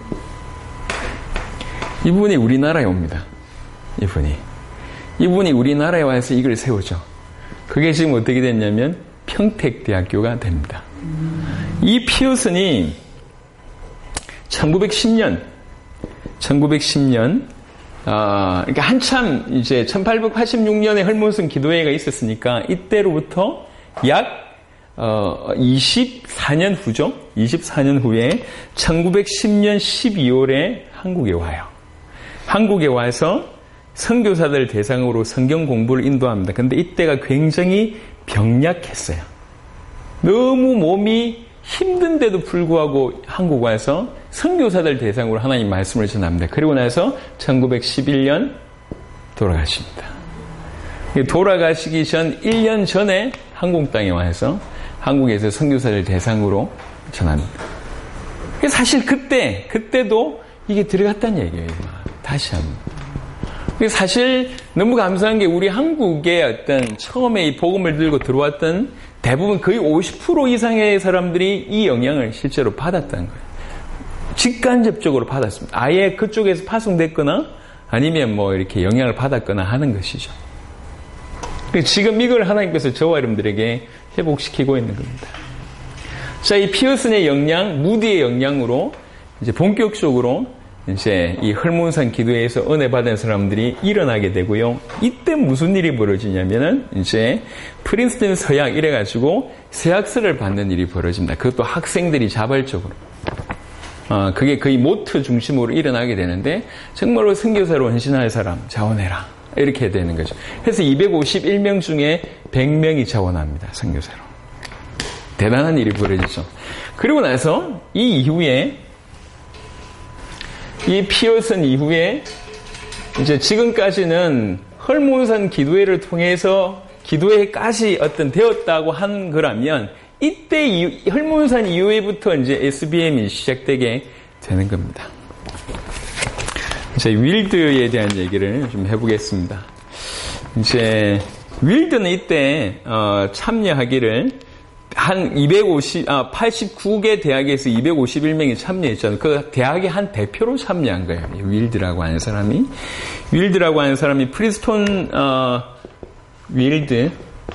이분이 우리나라에 옵니다. 이분이. 이분이 우리나라에 와서 이걸 세우죠. 그게 지금 어떻게 됐냐면 평택대학교가 됩니다. 이 피어슨이 천구백십 년, 천구백십 년, 아, 그러니까 한참 이제 천팔백팔십육 년에 헐몬슨 기도회가 있었으니까 이때로부터 약 어, 이십사 년 후죠. 이십사 년 후에 천구백십 년 십이월에 한국에 와요. 한국에 와서 선교사들 대상으로 성경 공부를 인도합니다. 근데 이때가 굉장히 병약했어요. 너무 몸이 힘든데도 불구하고 한국 와서 선교사들 대상으로 하나님 말씀을 전합니다. 그리고 나서 천구백십일 년 돌아가십니다. 돌아가시기 전 일 년 전에 한국 땅에 와서 한국에서 선교사들 대상으로 전합니다. 사실 그때, 그때도 이게 들어갔다는 얘기예요. 다시 한번. 사실 너무 감사한 게 우리 한국의 어떤 처음에 이 복음을 들고 들어왔던 대부분 거의 오십 퍼센트 이상의 사람들이 이 영향을 실제로 받았다는 거예요. 직간접적으로 받았습니다. 아예 그쪽에서 파송됐거나 아니면 뭐 이렇게 영향을 받았거나 하는 것이죠. 지금 이걸 하나님께서 저와 여러분들에게 회복시키고 있는 겁니다. 자, 이 피어슨의 역량, 무디의 역량으로 이제 본격적으로 이제 이 헐몬산 기도회에서 은혜 받은 사람들이 일어나게 되고요. 이때 무슨 일이 벌어지냐면은 이제 프린스턴 서약 이래가지고 서약서를 받는 일이 벌어집니다. 그것도 학생들이 자발적으로. 어, 그게 거의 모트 중심으로 일어나게 되는데 정말로 선교사로 헌신할 사람 자원해라. 이렇게 되는 거죠. 그래서 이백오십일 명 중에 백 명이 자원합니다. 선교사로. 대단한 일이 벌어지죠. 그리고 나서 이 이후에 이 피어슨 이후에 이제 지금까지는 헐몬산 기도회를 통해서 기도회까지 어떤 되었다고 한 거라면 이때 이, 헐몬산 이후에부터 이제 에스비엠이 시작되게 되는 겁니다. 이제 윌드에 대한 얘기를 좀 해보겠습니다. 이제 윌드는 이때 어, 참여하기를 한 이백오십, 아, 팔십구 개 대학에서 이백오십일 명이 참여했잖아요. 그 대학의 한 대표로 참여한 거예요. 윌드라고 하는 사람이. 윌드라고 하는 사람이 프리스톤, 어, 윌드,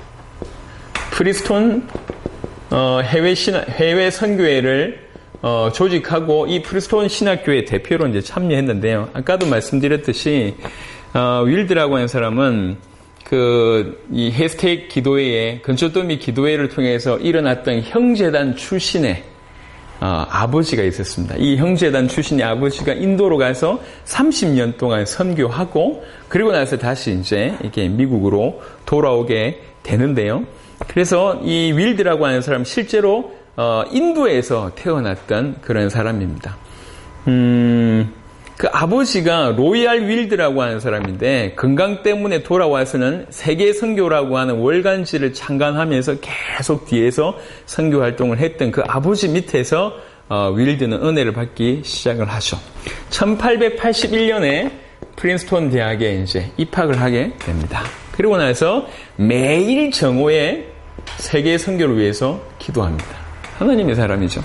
프리스톤, 어, 해외 신학, 해외 선교회를, 어, 조직하고 이 프리스톤 신학교회 대표로 이제 참여했는데요. 아까도 말씀드렸듯이, 어, 윌드라고 하는 사람은 그, 이 헤스텍 기도회에, 근초더미 기도회를 통해서 일어났던 형제단 출신의, 어, 아버지가 있었습니다. 이 형제단 출신의 아버지가 인도로 가서 삼십 년 동안 선교하고, 그리고 나서 다시 이제 이렇게 미국으로 돌아오게 되는데요. 그래서 이 윌드라고 하는 사람 실제로, 어, 인도에서 태어났던 그런 사람입니다. 음, 그 아버지가 로얄 윌드라고 하는 사람인데 건강 때문에 돌아와서는 세계 선교라고 하는 월간지를 창간하면서 계속 뒤에서 선교 활동을 했던 그 아버지 밑에서 어, 윌드는 은혜를 받기 시작을 하죠. 천팔백팔십일 년에 프린스톤 대학에 이제 입학을 하게 됩니다. 그리고 나서 매일 정오에 세계 선교를 위해서 기도합니다. 하나님의 사람이죠.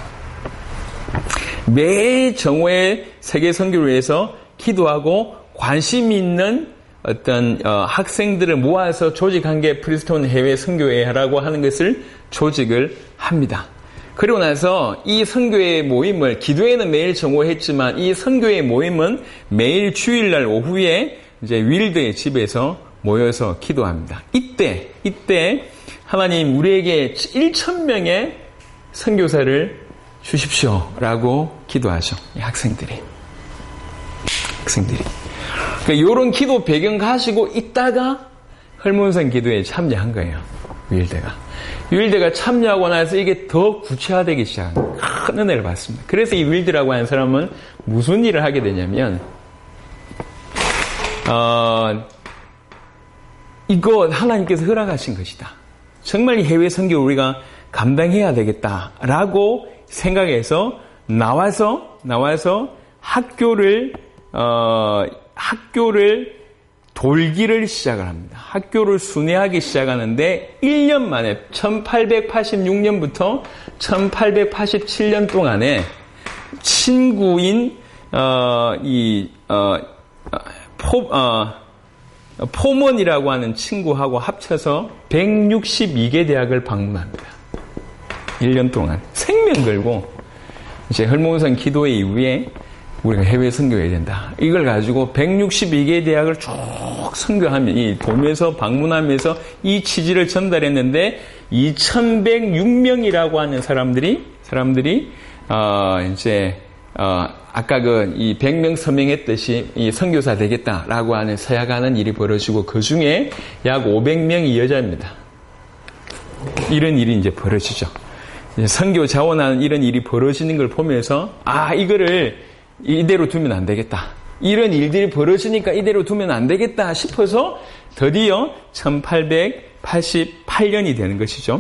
매 정오에 세계 선교를 위해서 기도하고 관심 있는 어떤 어, 학생들을 모아서 조직한 게 프린스톤 해외 선교회라고 하는 것을 조직을 합니다. 그리고 나서 이 선교회 모임을 기도회는 매일 정오에 했지만 이 선교회 모임은 매일 주일날 오후에 이제 윌드의 집에서 모여서 기도합니다. 이때 이때 하나님 우리에게 천 명의 선교사를 주십시오라고 기도하죠. 이 학생들이. 학생들이. 그러니까 이런 기도 배경 가지고 있다가 헐몬산 기도에 참여한 거예요. 윌드가. 윌드가 참여하고 나서 이게 더 구체화되기 시작한 큰 은혜를 받습니다. 그래서 이 윌드라고 하는 사람은 무슨 일을 하게 되냐면 어, 이거 하나님께서 허락하신 것이다. 정말 이 해외 선교 우리가 감당해야 되겠다라고 생각해서 나와서 나와서 학교를 어, 학교를 돌기를 시작을 합니다. 학교를 순회하기 시작하는데 일 년 만에 천팔백팔십육 년부터 천팔백팔십칠 년 동안에 친구인 어, 이 어, 포 어, 포먼이라고 하는 친구하고 합쳐서 백육십이 개 대학을 방문합니다. 일 년 동안 생명 걸고 이제 헐몬산 기도회 이후에 우리가 해외 선교해야 된다. 이걸 가지고 백육십이 개 대학을 쭉 선교하며 이 도면서 방문하면서 이 취지를 전달했는데 이천백육 명이라고 하는 사람들이 사람들이 어 이제 어 아까 그 이 백 명 서명했듯이 이 선교사 되겠다라고 하는 서약하는 일이 벌어지고 그 중에 약 오백 명이 여자입니다. 이런 일이 이제 벌어지죠. 선교 자원하는 이런 일이 벌어지는 걸 보면서 아 이거를 이대로 두면 안 되겠다. 이런 일들이 벌어지니까 이대로 두면 안 되겠다 싶어서 드디어 천팔백팔십팔 년이 되는 것이죠.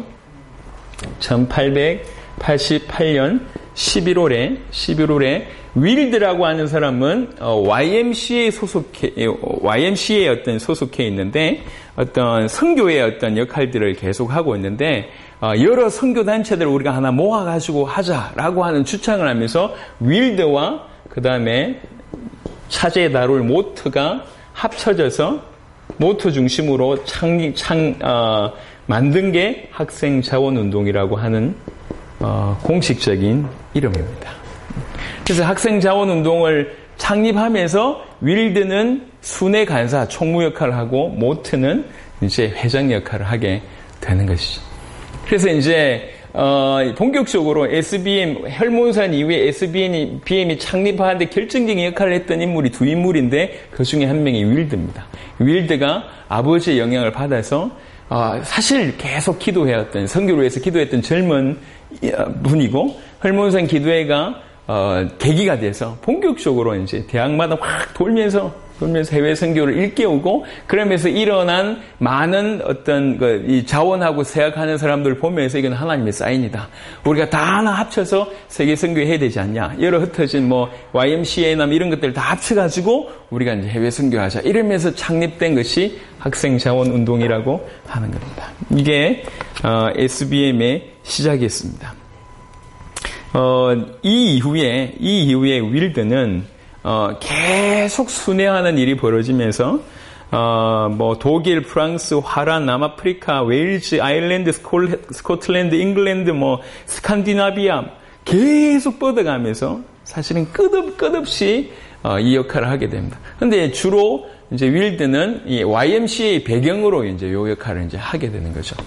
천팔백팔십팔 년 십일월에 십일월에 윌드라고 하는 사람은 와이엠씨에이 소속해 와이엠씨에이 어떤 소속해 있는데 어떤 선교의 어떤 역할들을 계속 하고 있는데 여러 선교 단체들을 우리가 하나 모아가지고 하자라고 하는 주창을 하면서 윌드와 그 다음에 차제 다룰 모트가 합쳐져서 모트 중심으로 창, 창 어, 만든 게 학생 자원 운동이라고 하는 어, 공식적인 이름입니다. 그래서 학생자원운동을 창립하면서 윌드는 순회 간사, 총무 역할을 하고 모트는 이제 회장 역할을 하게 되는 것이죠. 그래서 이제 어, 본격적으로 에스비엠, 혈문산 이후에 에스비엠이 창립하는데 결정적인 역할을 했던 인물이 두 인물인데 그 중에 한 명이 윌드입니다. 윌드가 아버지의 영향을 받아서 어, 사실 계속 기도해왔던, 선교를 위해서 기도했던 젊은 분이고 혈문산 기도회가 어, 계기가 돼서 본격적으로 이제 대학마다 확 돌면서 돌면서 해외 선교를 일깨우고 그러면서 일어난 많은 어떤 그 이 자원하고 세약하는 사람들을 보면서 이건 하나님의 사인이다. 우리가 다 하나 합쳐서 세계 선교해야 되지 않냐. 여러 흩어진 뭐 와이엠씨에이나 이런 것들 다 합쳐가지고 우리가 이제 해외 선교하자. 이러면서 창립된 것이 학생 자원 운동이라고 하는 겁니다. 이게 어, 에스비엠의 시작이었습니다. 어, 이 이후에 이 이후에 윌드는 어, 계속 순회하는 일이 벌어지면서 어, 뭐 독일, 프랑스, 화란, 남아프리카, 웨일즈, 아일랜드, 스콜, 스코틀랜드, 잉글랜드, 뭐 스칸디나비아 계속 뻗어가면서 사실은 끝없 끝없이 어, 이 역할을 하게 됩니다. 근데 주로 이제 윌드는 이 와이엠씨에이 배경으로 이제 요 역할을 이제 하게 되는 거죠.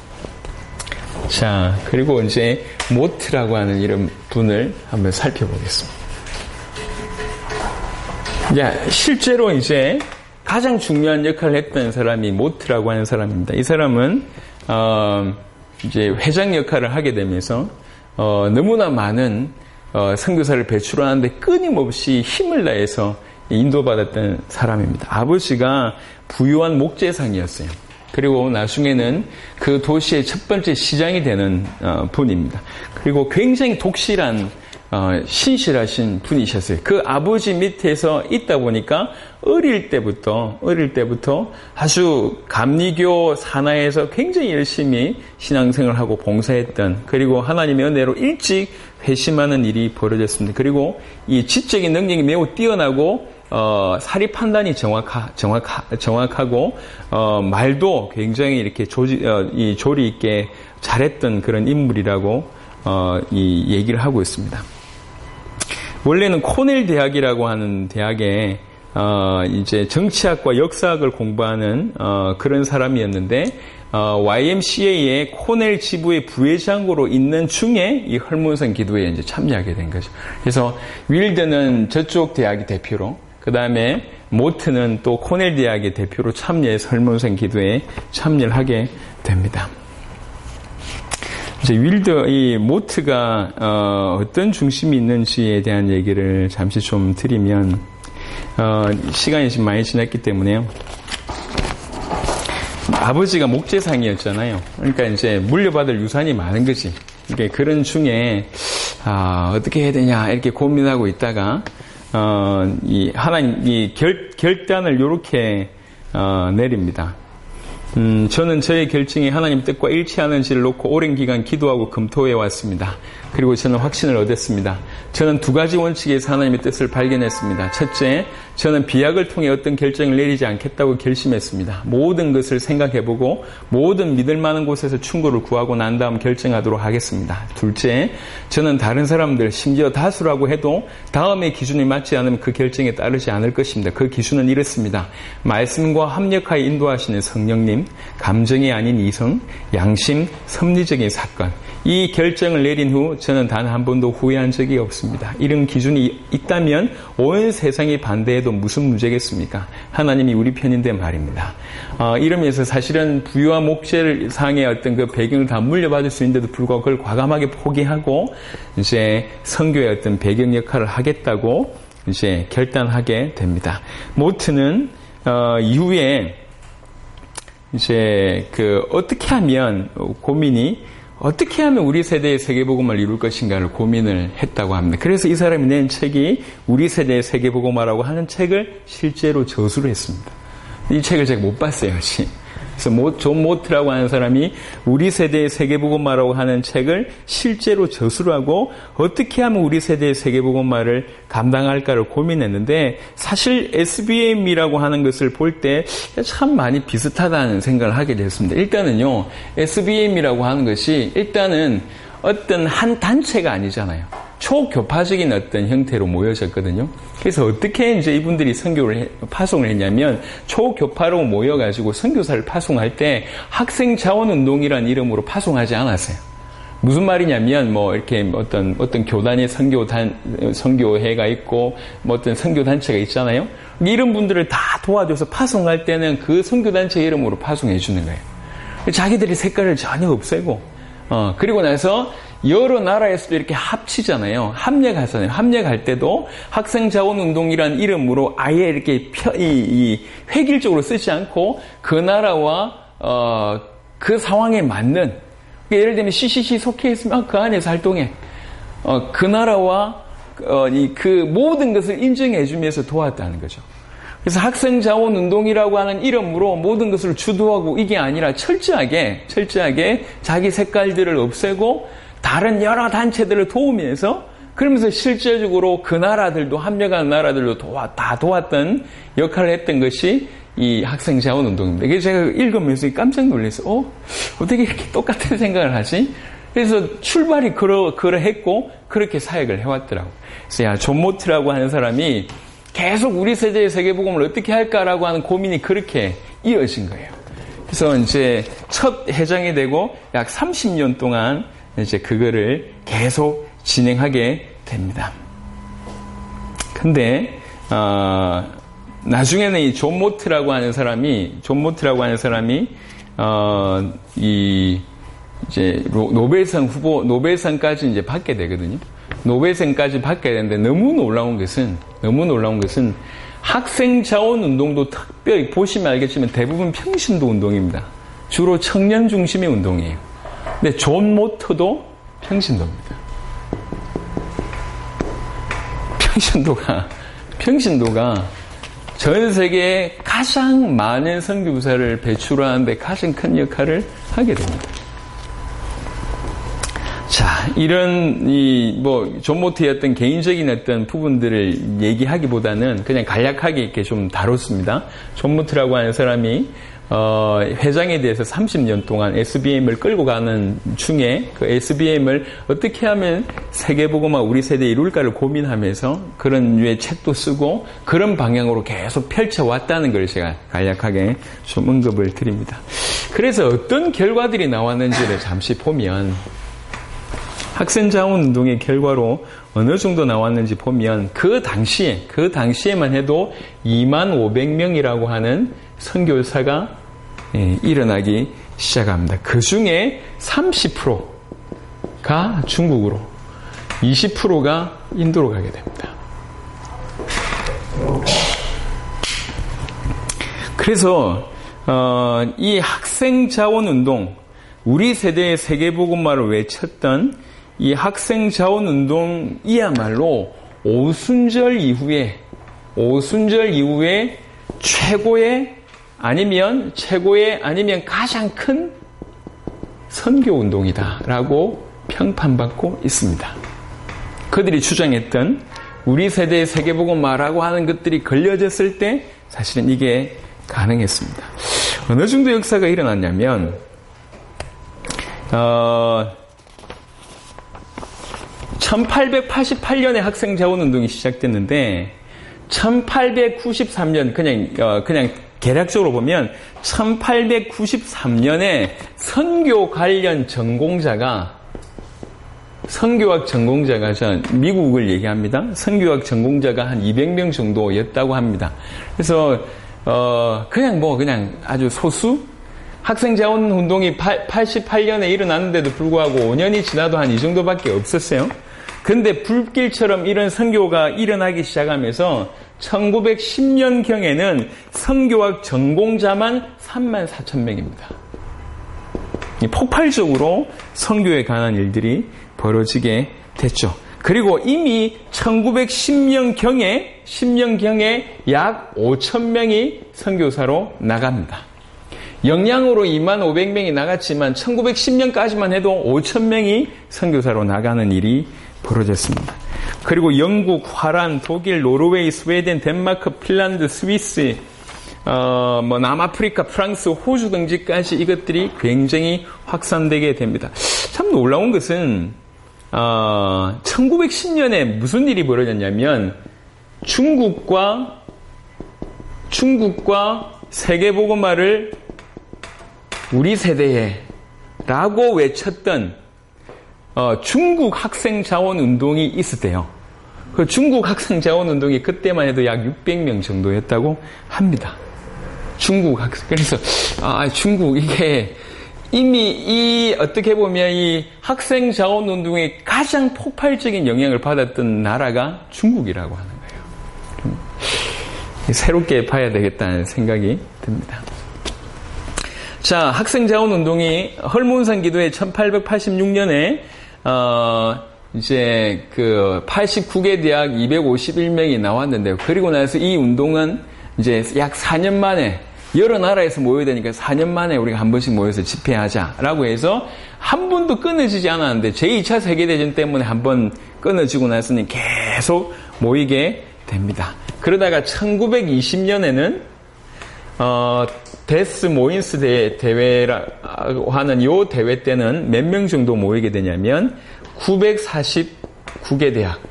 자, 그리고 이제 모트라고 하는 이런 분을 한번 살펴보겠습니다. 야, 실제로 이제 가장 중요한 역할을 했던 사람이 모트라고 하는 사람입니다. 이 사람은 어, 이제 회장 역할을 하게 되면서 어, 너무나 많은 어, 선교사를 배출하는데 끊임없이 힘을 다해서 인도받았던 사람입니다. 아버지가 부유한 목재상이었어요. 그리고 나중에는 그 도시의 첫 번째 시장이 되는 어, 분입니다. 그리고 굉장히 독실한 어, 신실하신 분이셨어요. 그 아버지 밑에서 있다 보니까 어릴 때부터 어릴 때부터 아주 감리교 산하에서 굉장히 열심히 신앙생활을 하고 봉사했던, 그리고 하나님의 은혜로 일찍 회심하는 일이 벌어졌습니다. 그리고 이 지적인 능력이 매우 뛰어나고 어, 사리 판단이 정확하, 정확하, 정확하고, 어, 말도 굉장히 이렇게 조지, 어, 이 조리 있게 잘했던 그런 인물이라고, 어, 이 얘기를 하고 있습니다. 원래는 코넬 대학이라고 하는 대학에, 어, 이제 정치학과 역사학을 공부하는, 어, 그런 사람이었는데, 어, 와이엠씨에이의 코넬 지부의 부회장으로 있는 중에 이 헐문선 기도회에 이제 참여하게 된 거죠. 그래서 윌드는 저쪽 대학의 대표로, 그 다음에 모트는 또 코넬 대학의 대표로 참여해서 헐문선 기도회에 참여를 하게 됩니다. 이제 윌드, 이 모트가 어, 어떤 중심이 있는지에 대한 얘기를 잠시 좀 드리면, 어, 시간이 지금 많이 지났기 때문에요. 아버지가 목재상이었잖아요. 그러니까 이제 물려받을 유산이 많은 거지. 그러니까 그런 중에 아, 어떻게 해야 되냐 이렇게 고민하고 있다가 어, 이 하나님 이 결, 결단을 이렇게 어, 내립니다. 음, 저는 저의 결정이 하나님 뜻과 일치하는지를 놓고 오랜 기간 기도하고 검토해 왔습니다. 그리고 저는 확신을 얻었습니다. 저는 두 가지 원칙에서 하나님의 뜻을 발견했습니다. 첫째, 저는 비약을 통해 어떤 결정을 내리지 않겠다고 결심했습니다. 모든 것을 생각해보고 모든 믿을 만한 곳에서 충고를 구하고 난 다음 결정하도록 하겠습니다. 둘째, 저는 다른 사람들, 심지어 다수라고 해도 다음의 기준이 맞지 않으면 그 결정에 따르지 않을 것입니다. 그 기준은 이렇습니다. 말씀과 합력하여 인도하시는 성령님, 감정이 아닌 이성, 양심, 섭리적인 사건. 이 결정을 내린 후 저는 단 한 번도 후회한 적이 없습니다. 이런 기준이 있다면 온 세상이 반대해도 무슨 문제겠습니까? 하나님이 우리 편인데 말입니다. 어, 이러면서 사실은 부유한 목재를 상의 어떤 그 배경을 다 물려받을 수 있는데도 불구하고 그걸 과감하게 포기하고 이제 선교의 어떤 배경 역할을 하겠다고 이제 결단하게 됩니다. 모트는 어, 이후에 이제 그 어떻게 하면 고민이 어떻게 하면 우리 세대의 세계복음을 이룰 것인가를 고민을 했다고 합니다. 그래서 이 사람이 낸 책이 우리 세대의 세계복음화라고 하는 책을 실제로 저수를 했습니다. 이 책을 제가 못 봤어요, 아직. 그래서 모, 존 모트라고 하는 사람이 우리 세대의 세계복음화라고 하는 책을 실제로 저술하고 어떻게 하면 우리 세대의 세계복음화를 감당할까를 고민했는데 사실 에스비엠이라고 하는 것을 볼 때 참 많이 비슷하다는 생각을 하게 됐습니다. 일단은요, 에스비엠이라고 하는 것이 일단은 어떤 한 단체가 아니잖아요. 초교파적인 어떤 형태로 모여졌거든요. 그래서 어떻게 이제 이분들이 선교를 해, 파송을 했냐면 초교파로 모여가지고 선교사를 파송할 때 학생 자원 운동이라는 이름으로 파송하지 않았어요. 무슨 말이냐면 뭐 이렇게 어떤 어떤 교단의 선교단 선교회가 있고 뭐 어떤 선교 단체가 있잖아요. 이런 분들을 다 도와줘서 파송할 때는 그 선교 단체 이름으로 파송해 주는 거예요. 자기들의 색깔을 전혀 없애고 어 그리고 나서 여러 나라에서도 이렇게 합치잖아요. 합력하잖아요. 합력할 때도 학생자원운동이라는 이름으로 아예 이렇게 펴, 이, 이 획일적으로 쓰지 않고 그 나라와 어, 그 상황에 맞는, 그러니까 예를 들면 씨씨씨 속해 있으면 그 안에서 활동해. 어, 그 나라와 어, 이, 그 모든 것을 인정해주면서 도왔다는 거죠. 그래서 학생자원운동이라고 하는 이름으로 모든 것을 주도하고 이게 아니라 철저하게 철저하게 자기 색깔들을 없애고 다른 여러 단체들을 도우면서 그러면서 실제적으로 그 나라들도 합력한 나라들도 도와, 다 도왔던 역할을 했던 것이 이 학생자원운동입니다. 그래서 제가 읽으면서 깜짝 놀랐어요. 어? 어떻게 이렇게 똑같은 생각을 하지? 그래서 출발이 그러, 그러했고 그렇게 사역을 해왔더라고요. 그래서 야, 존 모트라고 하는 사람이 계속 우리 세대의 세계복음을 어떻게 할까라고 하는 고민이 그렇게 이어진 거예요. 그래서 이제 첫 회장이 되고 약 삼십 년 동안 이제 그거를 계속 진행하게 됩니다. 근데, 어, 나중에는 이 존 모트라고 하는 사람이, 존 모트라고 하는 사람이, 어, 이, 이제, 노벨상 후보, 노벨상까지 이제 받게 되거든요. 노벨상까지 받게 되는데 너무 놀라운 것은, 너무 놀라운 것은 학생 자원 운동도 특별히 보시면 알겠지만 대부분 평신도 운동입니다. 주로 청년 중심의 운동이에요. 근데 존 모트도 평신도입니다. 평신도가, 평신도가 전 세계에 가장 많은 선교사를 배출하는데 가장 큰 역할을 하게 됩니다. 자, 이런, 이, 뭐, 존 모트의 어떤 개인적인 어떤 부분들을 얘기하기보다는 그냥 간략하게 이렇게 좀 다뤘습니다. 존 모트라고 하는 사람이 어, 회장에 대해서 삼십 년 동안 에스비엠을 끌고 가는 중에 그 에스비엠을 어떻게 하면 세계복음화 우리 세대에 이룰까를 고민하면서 그런 류의 책도 쓰고 그런 방향으로 계속 펼쳐왔다는 걸 제가 간략하게 좀 언급을 드립니다. 그래서 어떤 결과들이 나왔는지를 잠시 보면 학생자원운동의 결과로 어느 정도 나왔는지 보면 그 당시에, 그 당시에만 해도 이만 오백 명이라고 하는 선교사가 예, 일어나기 시작합니다. 그 중에 삼십 퍼센트가 중국으로, 이십 퍼센트가 인도로 가게 됩니다. 그래서 어, 이 학생자원운동, 우리 세대의 세계복음화를 외쳤던 이 학생자원운동이야말로 오순절 이후에, 오순절 이후에 최고의 아니면 최고의 아니면 가장 큰 선교운동이다라고 평판받고 있습니다. 그들이 주장했던 우리 세대의 세계복음화라고 하는 것들이 걸려졌을 때 사실은 이게 가능했습니다. 어느 정도 역사가 일어났냐면 어, 천팔백팔십팔 년에 학생자원운동이 시작됐는데 천팔백구십삼 년 그냥 어, 그냥 개략적으로 보면 천팔백구십삼 년에 선교 관련 전공자가 선교학 전공자가 저 미국을 얘기합니다. 선교학 전공자가 한 이백 명 정도였다고 합니다. 그래서 어 그냥 뭐 그냥 아주 소수 학생자원 운동이 팔십팔 년에 일어났는데도 불구하고 오 년이 지나도 한 이 정도밖에 없었어요. 근데 불길처럼 이런 선교가 일어나기 시작하면서 천구백십 년경에는 선교학 전공자만 삼만 사천 명입니다. 폭발적으로 선교에 관한 일들이 벌어지게 됐죠. 그리고 이미 천구백십 년경에 십 년경에 약 오천 명이 선교사로 나갑니다. 영양으로 이만 오백 명이 나갔지만 천구백십 년까지만 해도 오천 명이 선교사로 나가는 일이 벌어졌습니다. 그리고 영국, 화란, 독일, 노르웨이, 스웨덴, 덴마크, 핀란드, 스위스, 어, 뭐 남아프리카, 프랑스, 호주 등지까지 이것들이 굉장히 확산되게 됩니다. 참 놀라운 것은 어, 천구백십 년에 무슨 일이 벌어졌냐면 중국과 중국과 세계복음화를 우리 세대에 라고 외쳤던 어, 중국 학생 자원 운동이 있었대요. 그 중국 학생 자원 운동이 그때만 해도 약 육백 명 정도였다고 합니다. 중국 학생. 그래서 아, 중국 이게 이미 이 어떻게 보면 이 학생 자원 운동에 가장 폭발적인 영향을 받았던 나라가 중국이라고 하는 거예요. 새롭게 봐야 되겠다는 생각이 듭니다. 자, 학생 자원 운동이 헐몬산 기도회 천팔백팔십육 년에 어 이제 그 팔십구 개 대학 이백오십일 명이 나왔는데요. 그리고 나서 이 운동은 이제 약 사 년 만에 여러 나라에서 모여야 되니까 사 년 만에 우리가 한 번씩 모여서 집회하자라고 해서 한 번도 끊어지지 않았는데 제이 차 세계대전 때문에 한 번 끊어지고 나서는 계속 모이게 됩니다. 그러다가 천구백이십 년에는 어, 데스 모인스 대, 대회라고 하는 요 대회 때는 몇 명 정도 모이게 되냐면 구백사십구 개 대학,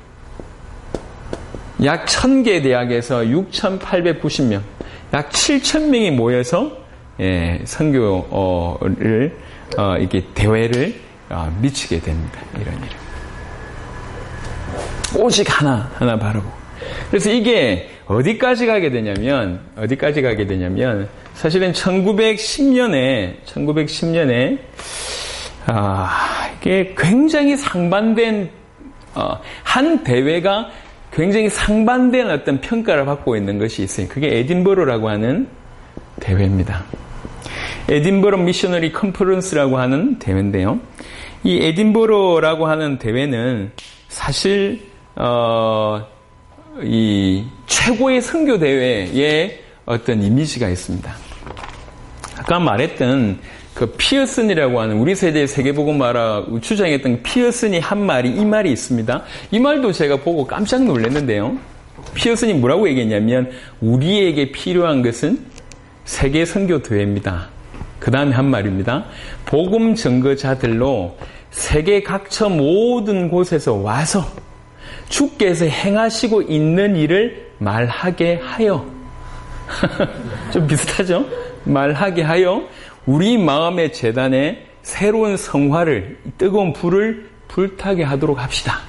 약 천 개 대학에서 육천팔백구십 명, 약 칠천 명이 모여서 예, 선교를 어, 이렇게 대회를 어, 미치게 됩니다. 이런 일. 오직 하나 하나 바라보고. 그래서 이게 어디까지 가게 되냐면 어디까지 가게 되냐면 사실은 천구백십 년에 천구백십 년에 아, 이게 굉장히 상반된 어, 한 대회가 굉장히 상반된 어떤 평가를 받고 있는 것이 있어요. 그게 에딘버러라고 하는 대회입니다. 에딘버러 미셔너리 컨퍼런스라고 하는 대회인데요. 이 에딘버러라고 하는 대회는 사실 어, 이 최고의 선교 대회의 어떤 이미지가 있습니다. 아까 말했던 그 피어슨이라고 하는 우리 세대의 세계복음화라 주장했던 피어슨이 한 말이 이 말이 있습니다. 이 말도 제가 보고 깜짝 놀랐는데요. 피어슨이 뭐라고 얘기했냐면 우리에게 필요한 것은 세계 선교 대회입니다. 그 다음에 한 말입니다. 복음 증거자들로 세계 각처 모든 곳에서 와서 주께서 행하시고 있는 일을 말하게 하여 좀 비슷하죠? 말하게 하여 우리 마음의 재단에 새로운 성화를 뜨거운 불을 불타게 하도록 합시다.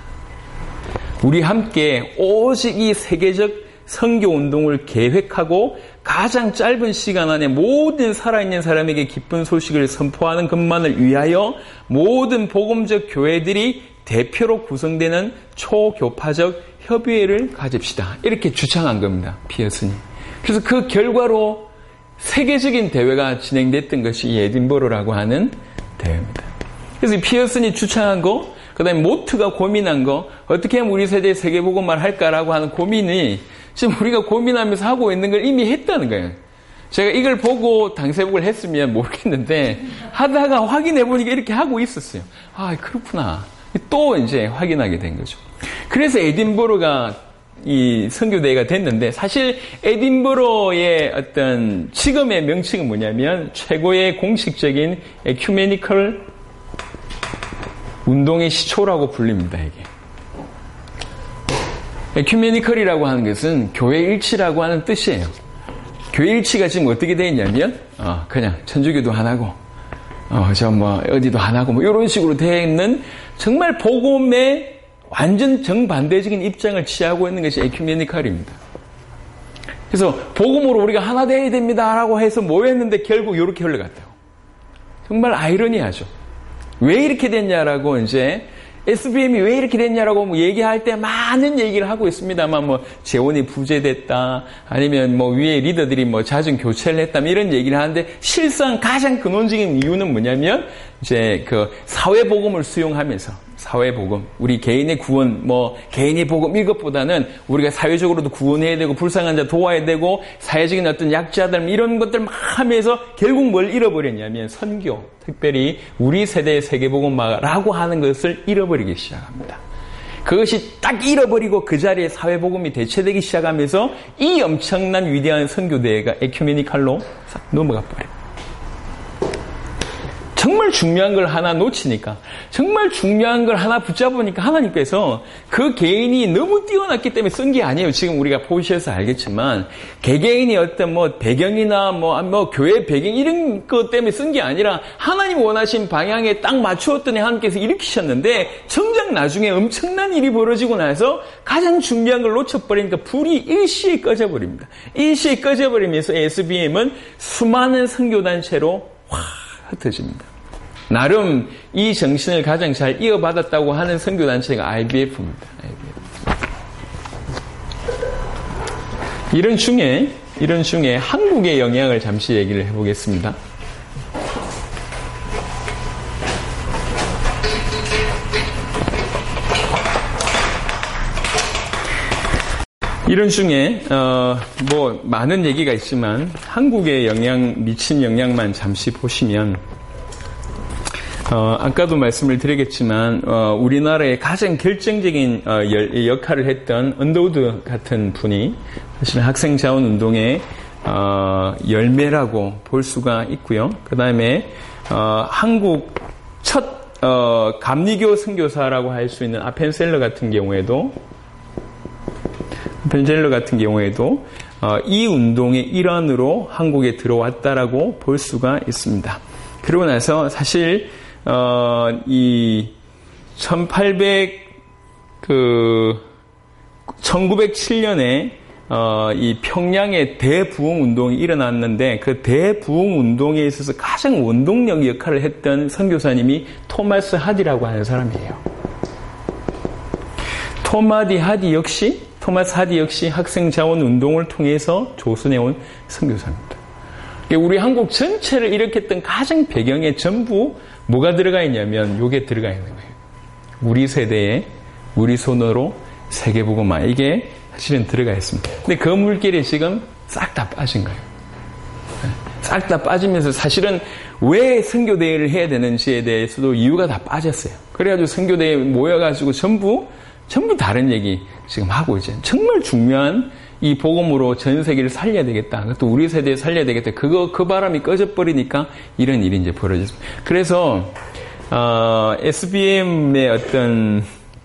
우리 함께 오직 이 세계적 선교운동을 계획하고 가장 짧은 시간 안에 모든 살아있는 사람에게 기쁜 소식을 선포하는 것만을 위하여 모든 복음적 교회들이 대표로 구성되는 초교파적 협의회를 가집시다. 이렇게 주창한 겁니다. 피어슨이. 그래서 그 결과로 세계적인 대회가 진행됐던 것이 이 에딘버러라고 하는 대회입니다. 그래서 이 피어슨이 주창한 거, 그 다음에 모트가 고민한 거, 어떻게 하면 우리 세대에 세계복음화를 할까라고 하는 고민이 지금 우리가 고민하면서 하고 있는 걸 이미 했다는 거예요. 제가 이걸 보고 당세복을 했으면 모르겠는데 하다가 확인해 보니까 이렇게 하고 있었어요. 아, 그렇구나. 또 이제 확인하게 된 거죠. 그래서 에딘버러가 이 선교대회가 됐는데 사실 에딘버러의 어떤 지금의 명칭은 뭐냐면 최고의 공식적인 에큐메니컬 운동의 시초라고 불립니다. 이게 에큐메니컬이라고 하는 것은 교회 일치라고 하는 뜻이에요. 교회 일치가 지금 어떻게 되어 있냐면 어, 그냥 천주교도 하나고 어, 저 뭐 어디도 하나고 뭐 이런 식으로 되어 있는 정말 복음의 완전 정반대적인 입장을 취하고 있는 것이 에큐메니컬입니다. 그래서 복음으로 우리가 하나 되어야 됩니다라고 해서 모였는데 결국 이렇게 흘러갔다고. 정말 아이러니하죠. 왜 이렇게 됐냐라고 이제 에스비엠이 왜 이렇게 됐냐라고 뭐 얘기할 때 많은 얘기를 하고 있습니다만 뭐 재원이 부재됐다 아니면 뭐 위에 리더들이 뭐 잦은 교체를 했다 이런 얘기를 하는데 실상 가장 근원적인 이유는 뭐냐면 이제 그 사회복음을 수용하면서 사회복음, 우리 개인의 구원, 뭐 개인의 복음 이것보다는 우리가 사회적으로도 구원해야 되고 불쌍한 자 도와야 되고 사회적인 어떤 약자들 이런 것들 막 하면서 결국 뭘 잃어버렸냐면 선교, 특별히 우리 세대의 세계복음화라고 하는 것을 잃어버리기 시작합니다. 그것이 딱 잃어버리고 그 자리에 사회복음이 대체되기 시작하면서 이 엄청난 위대한 선교대회가 에큐메니칼로 싹 넘어가 버려요. 정말 중요한 걸 하나 놓치니까, 정말 중요한 걸 하나 붙잡으니까 하나님께서 그 개인이 너무 뛰어났기 때문에 쓴 게 아니에요. 지금 우리가 보셔서 알겠지만 개개인이 어떤 뭐 배경이나 뭐, 뭐 교회 배경 이런 것 때문에 쓴 게 아니라 하나님 원하신 방향에 딱 맞추었더니 하나님께서 일으키셨는데 정작 나중에 엄청난 일이 벌어지고 나서 가장 중요한 걸 놓쳐버리니까 불이 일시에 꺼져버립니다. 일시에 꺼져버리면서 에스비엠은 수많은 선교단체로 확 흩어집니다. 나름 이 정신을 가장 잘 이어받았다고 하는 선교단체가 아이비에프입니다. 아이비에프. 이런 중에, 이런 중에 한국의 영향을 잠시 얘기를 해보겠습니다. 이런 중에 어, 뭐 많은 얘기가 있지만 한국에 영향 미친 영향만 잠시 보시면 어, 아까도 말씀을 드리겠지만 어, 우리나라의 가장 결정적인 어, 역할을 했던 언더우드 같은 분이 사실 학생자원운동의 어, 열매라고 볼 수가 있고요. 그 다음에 어, 한국 첫 어, 감리교 선교사라고 할 수 있는 아펜셀러 같은 경우에도 펜젤러 같은 경우에도 어, 이 운동의 일환으로 한국에 들어왔다라고 볼 수가 있습니다. 그러고 나서 사실 어, 이 천팔백 그 천구백칠 년에 어, 이 평양에 대부흥 운동이 일어났는데 그 대부흥 운동에 있어서 가장 원동력 역할을 했던 선교사님이 토마스 하디라고 하는 사람이에요. 토마디 하디 역시 토마스 하디 역시 학생자원 운동을 통해서 조선해온 선교사입니다. 우리 한국 전체를 일으켰던 가장 배경에 전부 뭐가 들어가 있냐면 이게 들어가 있는 거예요. 우리 세대에 우리 손으로 세계복음화 이게 사실은 들어가 있습니다. 근데 그 물길이 지금 싹 다 빠진 거예요. 싹 다 빠지면서 사실은 왜 선교대회를 해야 되는지에 대해서도 이유가 다 빠졌어요. 그래가지고 선교대회 모여가지고 전부 전부 다른 얘기 지금 하고 이제 정말 중요한 이 복음으로 전 세계를 살려야 되겠다. 또 우리 세대에 살려야 되겠다. 그거 그 바람이 꺼져버리니까 이런 일이 이제 벌어졌습니다. 그래서 어, 에스비엠의 어떤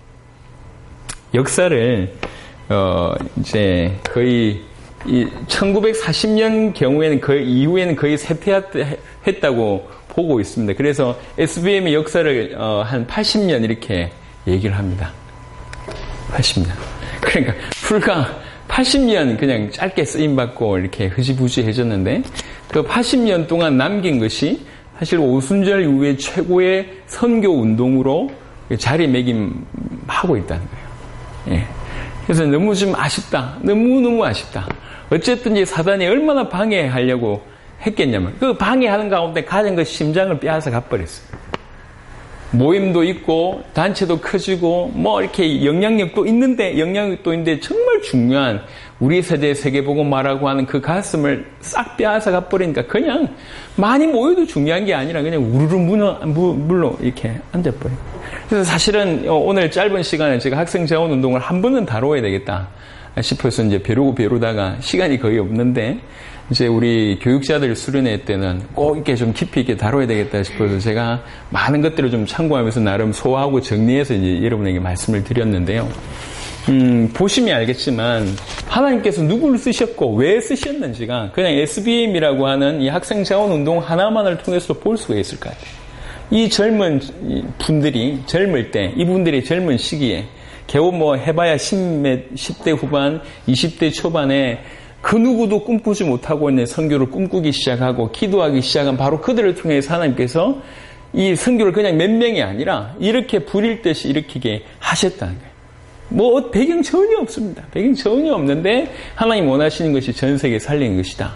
역사를 어, 이제 거의 이 천구백사십 년 경우에는 거의 이후에는 거의 쇠퇴했다고 보고 있습니다. 그래서 에스비엠의 역사를 어, 한 팔십 년 이렇게 얘기를 합니다. 팔십 년. 그러니까 불과 팔십 년 그냥 짧게 쓰임받고 이렇게 흐지부지해졌는데 그 팔십 년 동안 남긴 것이 사실 오순절 이후에 최고의 선교 운동으로 자리매김하고 있다는 거예요. 예. 그래서 너무 좀 아쉽다. 너무너무 아쉽다. 어쨌든 이 사단이 얼마나 방해하려고 했겠냐면 그 방해하는 가운데 가장 그 심장을 빼앗아 가버렸어요. 모임도 있고 단체도 커지고 뭐 이렇게 영향력도 있는데 영향력도 있는데 정말 중요한 우리 세대의 세계복음화라고 하는 그 가슴을 싹 빼앗아 가버리니까 그냥 많이 모여도 중요한 게 아니라 그냥 우르르 물러, 물러 이렇게 앉아버려요. 그래서 사실은 오늘 짧은 시간에 제가 학생자원운동을 한 번은 다뤄야 되겠다 싶어서 이제 벼르고 벼르다가 시간이 거의 없는데 이제 우리 교육자들 수련회 때는 꼭 이렇게 좀 깊이 있게 다뤄야 되겠다 싶어서 제가 많은 것들을 좀 참고하면서 나름 소화하고 정리해서 이제 여러분에게 말씀을 드렸는데요. 음, 보시면 알겠지만 하나님께서 누구를 쓰셨고 왜 쓰셨는지가 그냥 에스비엠이라고 하는 이 학생자원운동 하나만을 통해서 볼 수가 있을 것 같아요. 이 젊은 분들이 젊을 때 이분들의 젊은 시기에 겨우 뭐 해봐야 십 대 후반, 이십 대 초반에 그 누구도 꿈꾸지 못하고 있는 선교를 꿈꾸기 시작하고 기도하기 시작한 바로 그들을 통해서 하나님께서 이 선교를 그냥 몇 명이 아니라 이렇게 불일 듯이 일으키게 하셨다는 거예요. 뭐 배경 전혀 없습니다. 배경 전혀 없는데 하나님 원하시는 것이 전 세계에 살리는 것이다.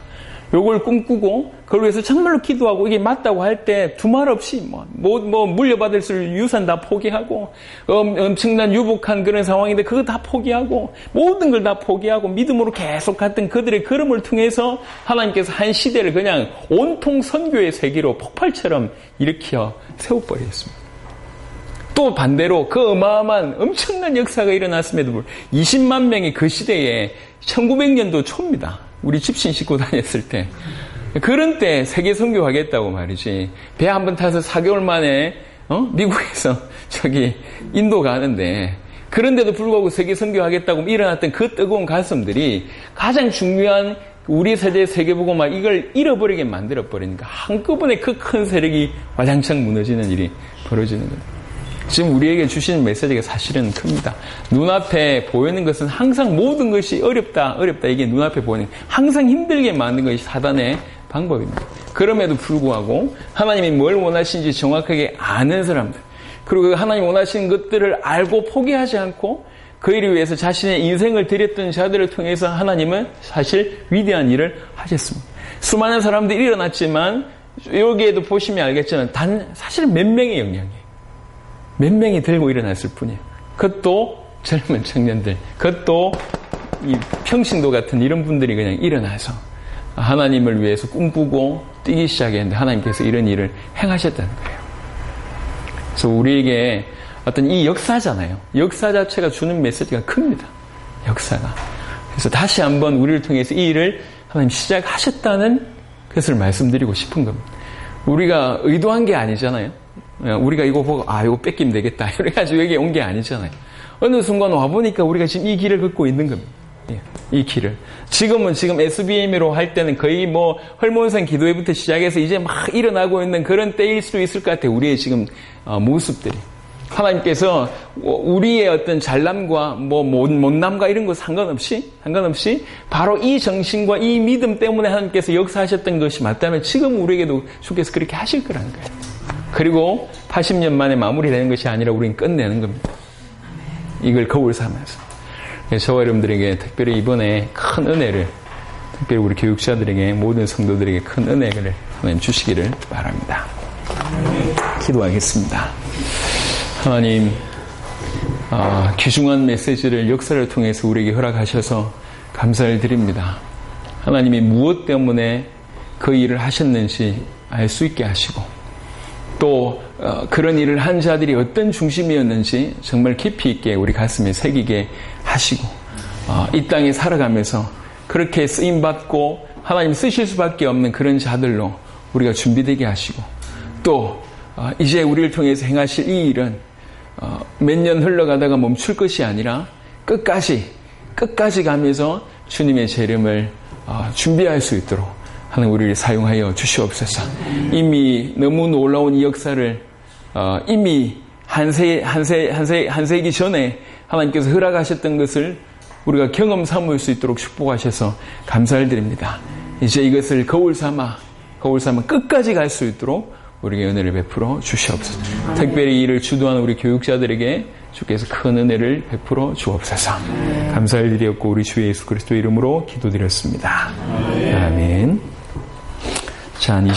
요걸 꿈꾸고 그걸 위해서 정말로 기도하고 이게 맞다고 할 때 두말 없이 뭐, 뭐, 뭐 물려받을 수 유산 다 포기하고 엄, 엄청난 유복한 그런 상황인데 그거 다 포기하고 모든 걸 다 포기하고 믿음으로 계속 갔던 그들의 걸음을 통해서 하나님께서 한 시대를 그냥 온통 선교의 세계로 폭발처럼 일으켜 세워버렸습니다. 또 반대로 그 어마어마한 엄청난 역사가 일어났음에도 불구하고 이십만 명이 그 시대에 천구백 년도 초입니다. 우리 집신 싣고 다녔을 때. 그런 때 세계 선교하겠다고 말이지. 배 한 번 타서 사 개월 만에 어? 미국에서 저기 인도 가는데 그런데도 불구하고 세계 선교하겠다고 일어났던 그 뜨거운 가슴들이 가장 중요한 우리 세대의 세계복음화 이걸 잃어버리게 만들어버리니까 한꺼번에 그 큰 세력이 와장창 무너지는 일이 벌어지는 거예요. 지금 우리에게 주시는 메시지가 사실은 큽니다. 눈앞에 보이는 것은 항상 모든 것이 어렵다, 어렵다. 이게 눈앞에 보이는 항상 힘들게 만든 것이 사단의 방법입니다. 그럼에도 불구하고 하나님이 뭘 원하시는지 정확하게 아는 사람들, 그리고 하나님 원하시는 것들을 알고 포기하지 않고 그 일을 위해서 자신의 인생을 드렸던 자들을 통해서 하나님은 사실 위대한 일을 하셨습니다. 수많은 사람들이 일어났지만 여기에도 보시면 알겠지만 단 사실 몇 명의 영향이에요. 몇 명이 들고 일어났을 뿐이에요. 그것도 젊은 청년들, 그것도 이 평신도 같은 이런 분들이 그냥 일어나서 하나님을 위해서 꿈꾸고 뛰기 시작했는데 하나님께서 이런 일을 행하셨다는 거예요. 그래서 우리에게 어떤 이 역사잖아요. 역사 자체가 주는 메시지가 큽니다. 역사가. 그래서 다시 한번 우리를 통해서 이 일을 하나님 시작하셨다는 것을 말씀드리고 싶은 겁니다. 우리가 의도한 게 아니잖아요. 우리가 이거 보고 아 이거 뺏기면 되겠다 이래가지고 여기 온 게 아니잖아요. 어느 순간 와보니까 우리가 지금 이 길을 걷고 있는 겁니다. 이 길을. 지금은 지금 에스비엠으로 할 때는 거의 뭐 헐몬산 기도회부터 시작해서 이제 막 일어나고 있는 그런 때일 수도 있을 것 같아요. 우리의 지금 모습들이. 하나님께서 우리의 어떤 잘남과 뭐 못남과 이런 거 상관없이 상관없이 바로 이 정신과 이 믿음 때문에 하나님께서 역사하셨던 것이 맞다면 지금 우리에게도 주께서 그렇게 하실 거라는 거예요. 그리고 팔십 년 만에 마무리되는 것이 아니라 우리는 끝내는 겁니다. 이걸 거울 삼아서. 저와 여러분들에게 특별히 이번에 큰 은혜를, 특별히 우리 교육자들에게, 모든 성도들에게 큰 은혜를 하나님 주시기를 바랍니다. 기도하겠습니다. 하나님, 아, 귀중한 메시지를 역사를 통해서 우리에게 허락하셔서 감사를 드립니다. 하나님이 무엇 때문에 그 일을 하셨는지 알 수 있게 하시고 또 어, 그런 일을 한 자들이 어떤 중심이었는지 정말 깊이 있게 우리 가슴에 새기게 하시고 어, 이 땅에 살아가면서 그렇게 쓰임받고 하나님 쓰실 수밖에 없는 그런 자들로 우리가 준비되게 하시고 또 어, 이제 우리를 통해서 행하실 이 일은 어, 몇 년 흘러가다가 멈출 것이 아니라 끝까지 끝까지 가면서 주님의 재림을 어, 준비할 수 있도록 하나님 우리를 사용하여 주시옵소서. 이미 너무 놀라운 이 역사를 어, 이미 한 세, 한 세, 한 세, 한 세기 전에 하나님께서 허락하셨던 것을 우리가 경험 삼을 수 있도록 축복하셔서 감사를 드립니다. 이제 이것을 거울 삼아 거울 삼아 끝까지 갈 수 있도록 우리에게 은혜를 베풀어 주시옵소서. 특별히 이를 주도하는 우리 교육자들에게 주께서 큰 은혜를 베풀어 주옵소서. 감사를 드렸고 우리 주 예수 그리스도 이름으로 기도드렸습니다. 아멘. 자,